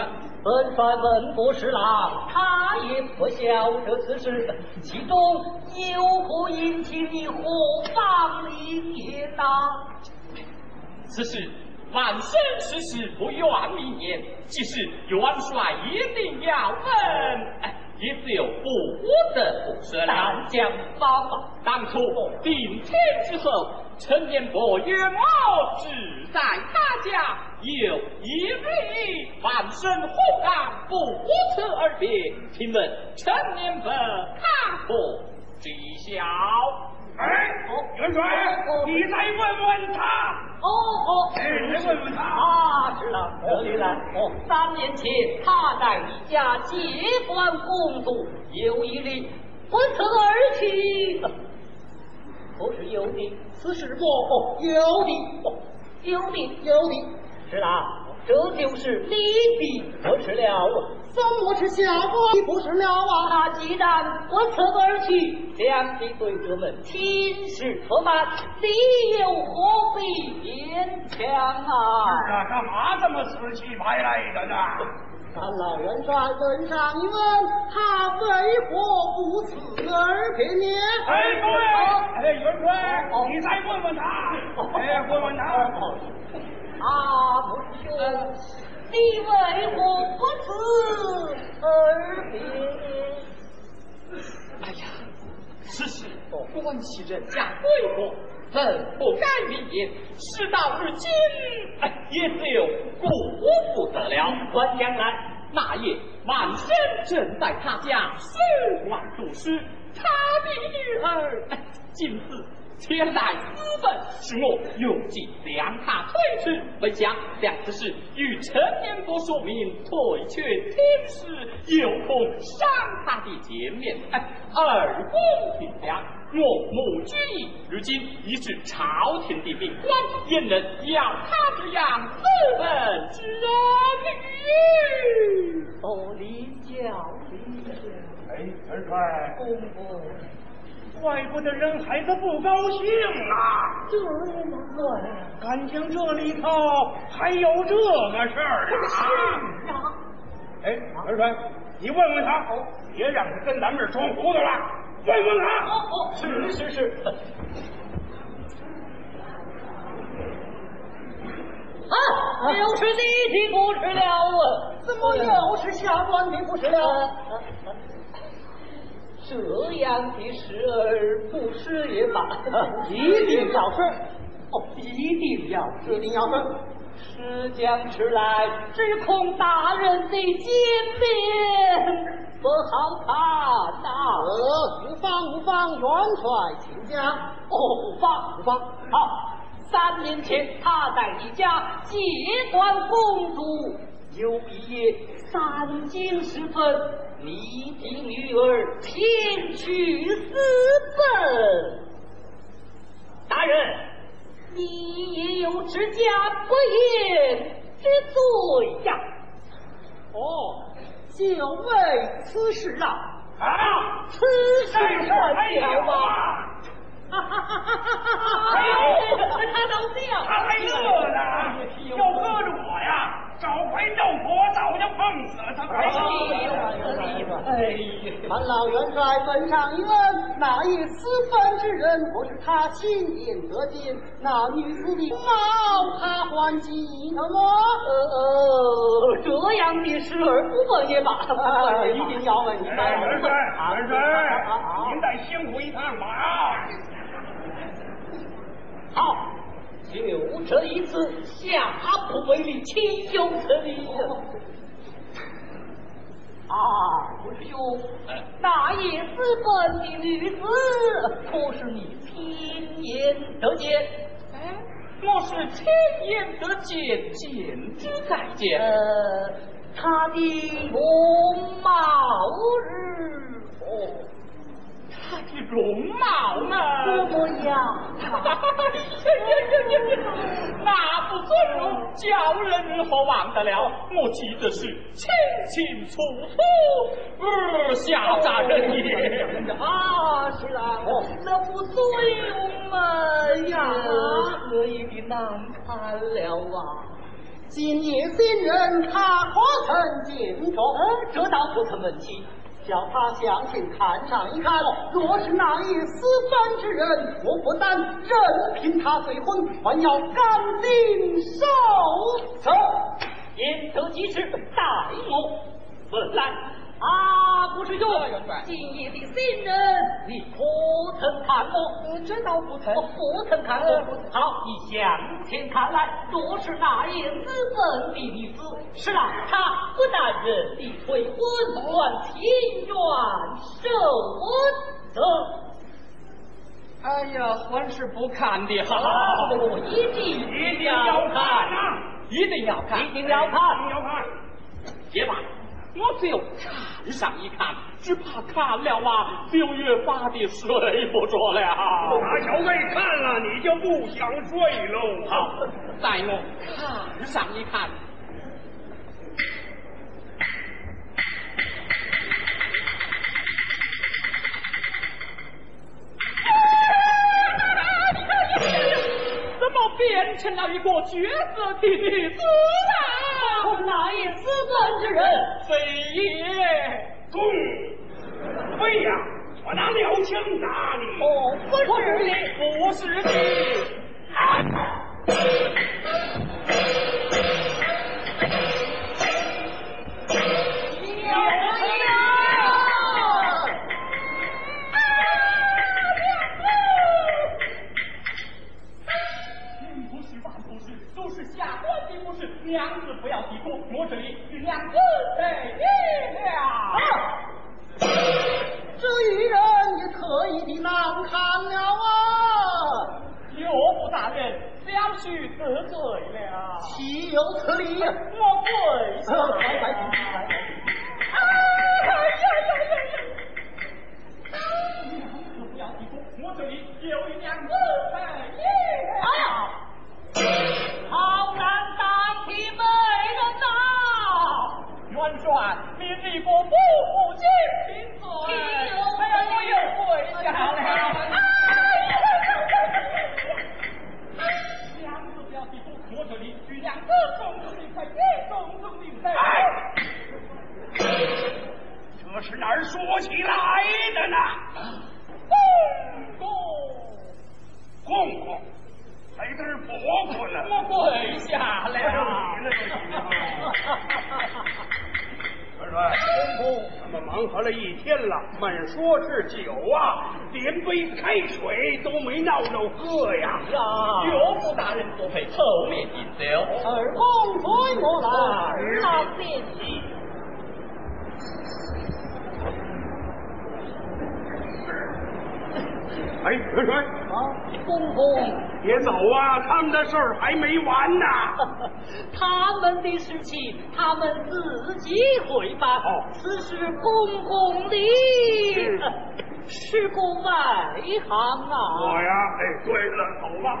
本帅问过侍郎，他也不晓得此事，其中有何引起你何方灵言呐？ 此事万生之事不愿明言，即是元帅一定要问，哎，也只有不得不说了。 但将方法， 当初顶天之后，陈彦博约貌只在他家，有一日万生红岗不辞而别，请问陈彦博看何知晓？ 哎，元帅，你再问问他。 哦哦， 哎，你再问问他。 啊，知道，这里来。哦，三年前他在你家接管公主，有一例不辞而去，不是有的， 此事不哦，有的哦， 有的， 有的。 是啦，这就是你的不是了。 怎么是下官不是了啊？ 他既然不辞而去，将你对者们亲事不满，你又何必勉强啊？ 是啊，干嘛这么死气白赖的呢？ 咱老元帅问上一问，他为何不辞而别呢？ 哎，对，哎，元帅，你再问问他，哎，问问他。 啊，不是兄，你为何不辞而别？ 哎呀，此事关系人家贵国，怎不该明言？事到如今，哎，也只有顾不得了。关将来那夜，满生正在他家书望读书，他的女儿，哎，今次前来私奔，使我用计将他推去。未想将此事与陈彦博说明，退却天师，有空伤他的颜面，哎，二公平了。我母居易，如今已是朝廷的命官，焉能要他这样私奔之人与？ 哦，理教理教。 哎，元帅， 公公。 怪不得人孩子不高兴啊！ 这么乱， 感情这里头还有这个事儿啊！ 是啊。 哎，元帅，你问问他，别让他跟咱们这装糊涂了。问问他。 哦哦，是是是。啊，又是你的不是了啊！ 怎么又是下官的不是了？ 这样的事儿不是也罢， 一定要是， 哦，一定要， 一定要是。 时将迟来，只恐大人的见面不好看呐。 呃，无妨无妨，元帅请讲。 哦，无妨无妨。好，三年前他在你家接管公主，有一夜三更时分，你的女儿前去私奔。大人，你也有持家不言之罪呀！ 哦，就为此事啊！ 啊， 此事还了吧？哈哈哈哈哈！哎呦，他都笑， 他还乐呢，要搁着我呀！找回豆腐，早就碰死了他！ 哎呦，哎呀， 俺老元帅问上一问，那一私奔之人不是他亲眼得见？那女子的貌，他还记得吗？ 呃，这样的事儿不问也罢， 一定要问。 哎，元帅，元帅，您再辛苦一趟吧啊！ 好。就这一次，下不为你亲兄弟啊！不是兄，那夜私奔的女子，可是你亲眼得见？ 哎，我是亲眼得见，见之在见。 呃，她的容貌如何？ 他的容貌呢？ 怎么样？ 那不尊容，叫人如何忘得了？我记得是清清楚楚，呃，小大人也。 啊，是啊，那不尊容嘛呀，可以的难看了啊！ 今夜新人他可曾见着？ 这倒不曾闻起。 叫他向前看上一看，若是那夜私翻之人，我不但任凭他罪婚，还要赶尽手走。言得即时，待我问来。啊，不是哟，今夜的新人，你可曾看过？ 这倒不曾， 不曾看过。好，你向前看来，若是那夜私奔的女子，是让他不但认你退婚，还情愿受婚的。 哎呀，婚是不看的哈， 我一定一定要看啊，一定要看， 一定要看， 一定要看。姐吧。我只有看上一看，只怕看了啊，就越发的睡不着了。 那小妹看了，你就不想睡喽？ 好，待我看上一看。怎么变成了一个绝色的女子啊？ 那也私奔之人， 非也。 对，非呀！我拿鸟枪打你。 哦，不是你， 不是你。啊！娘子不要低头，我这里与娘子对你了。啊！ 这一人也特意的难看了啊！ 岳父大人，小婿得罪了。 岂有此理！ 我跪下。 快快请来！ 啊呀呀呀呀！娘子不要低头，我这里有一娘子对你了。好难当起美人呐！元帅，明日国不负亲亲罪，哎呀，我又跪下了。娘子不要低头，我这里与娘子重重的罪，重重的罪。 这是哪儿说起来的呢？ 公公， 公公。还在这婆婆呢， 我跪下了。 元帅，公公，咱们忙活了一天了，满说是酒啊，连杯开水都没闹着喝呀。 呀，岳父大人多配后面饮酒。 二公随我来， 老便是。 哎，元帅， 啊，公公， 别走啊！他们的事儿还没完呢。 他们的事情，他们自己会办。 哦， 此事公公理，是个外行啊。 我呀，哎，对了，走吧。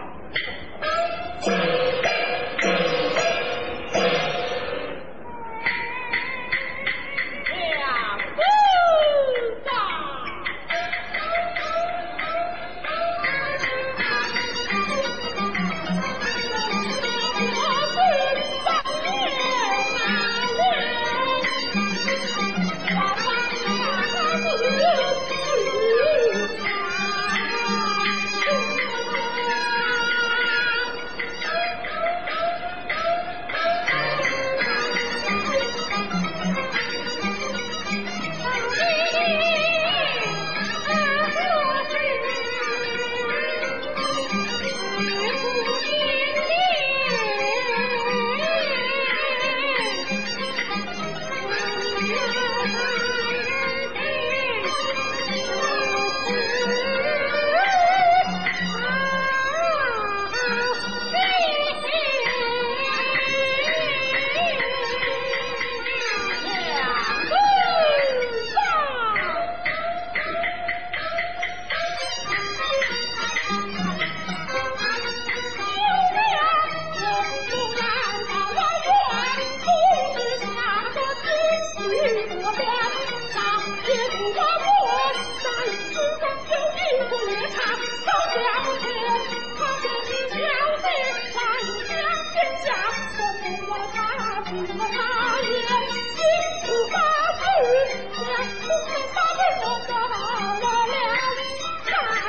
两步吧。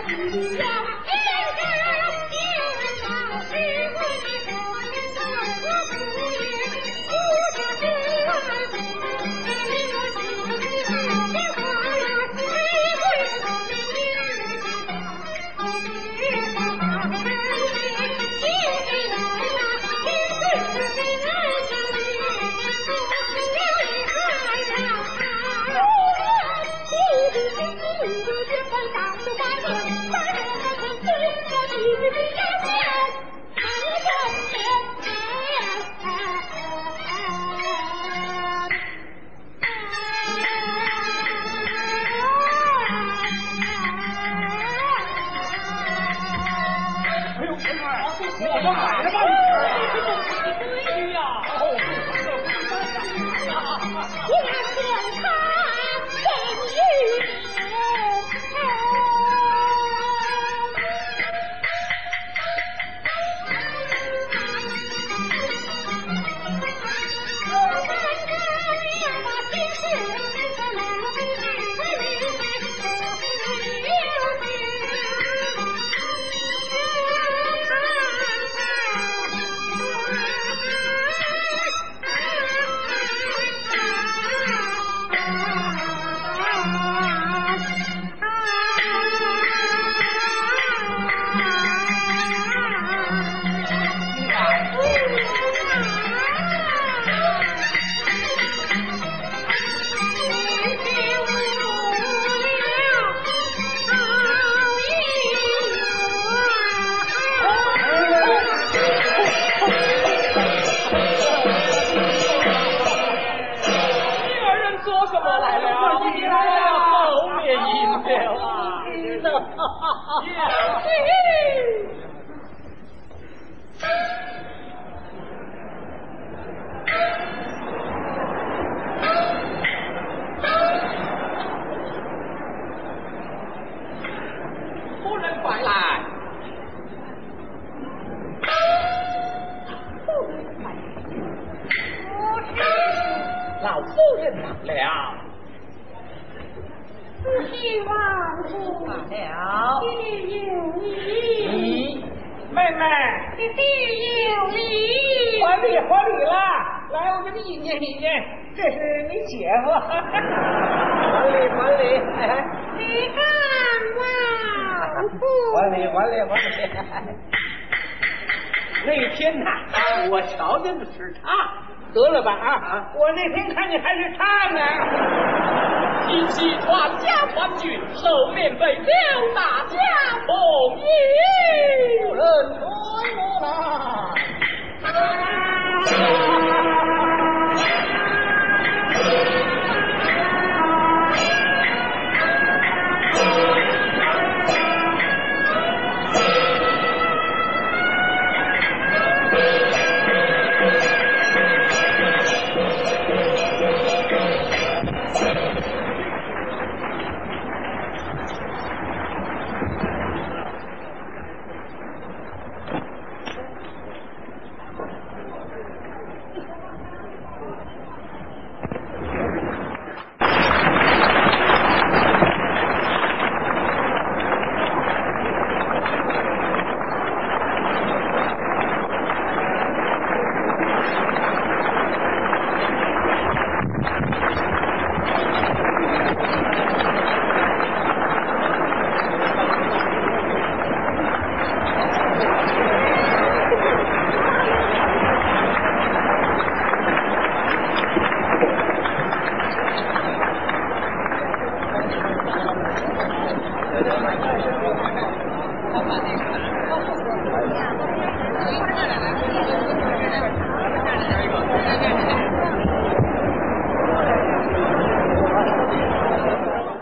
对对对。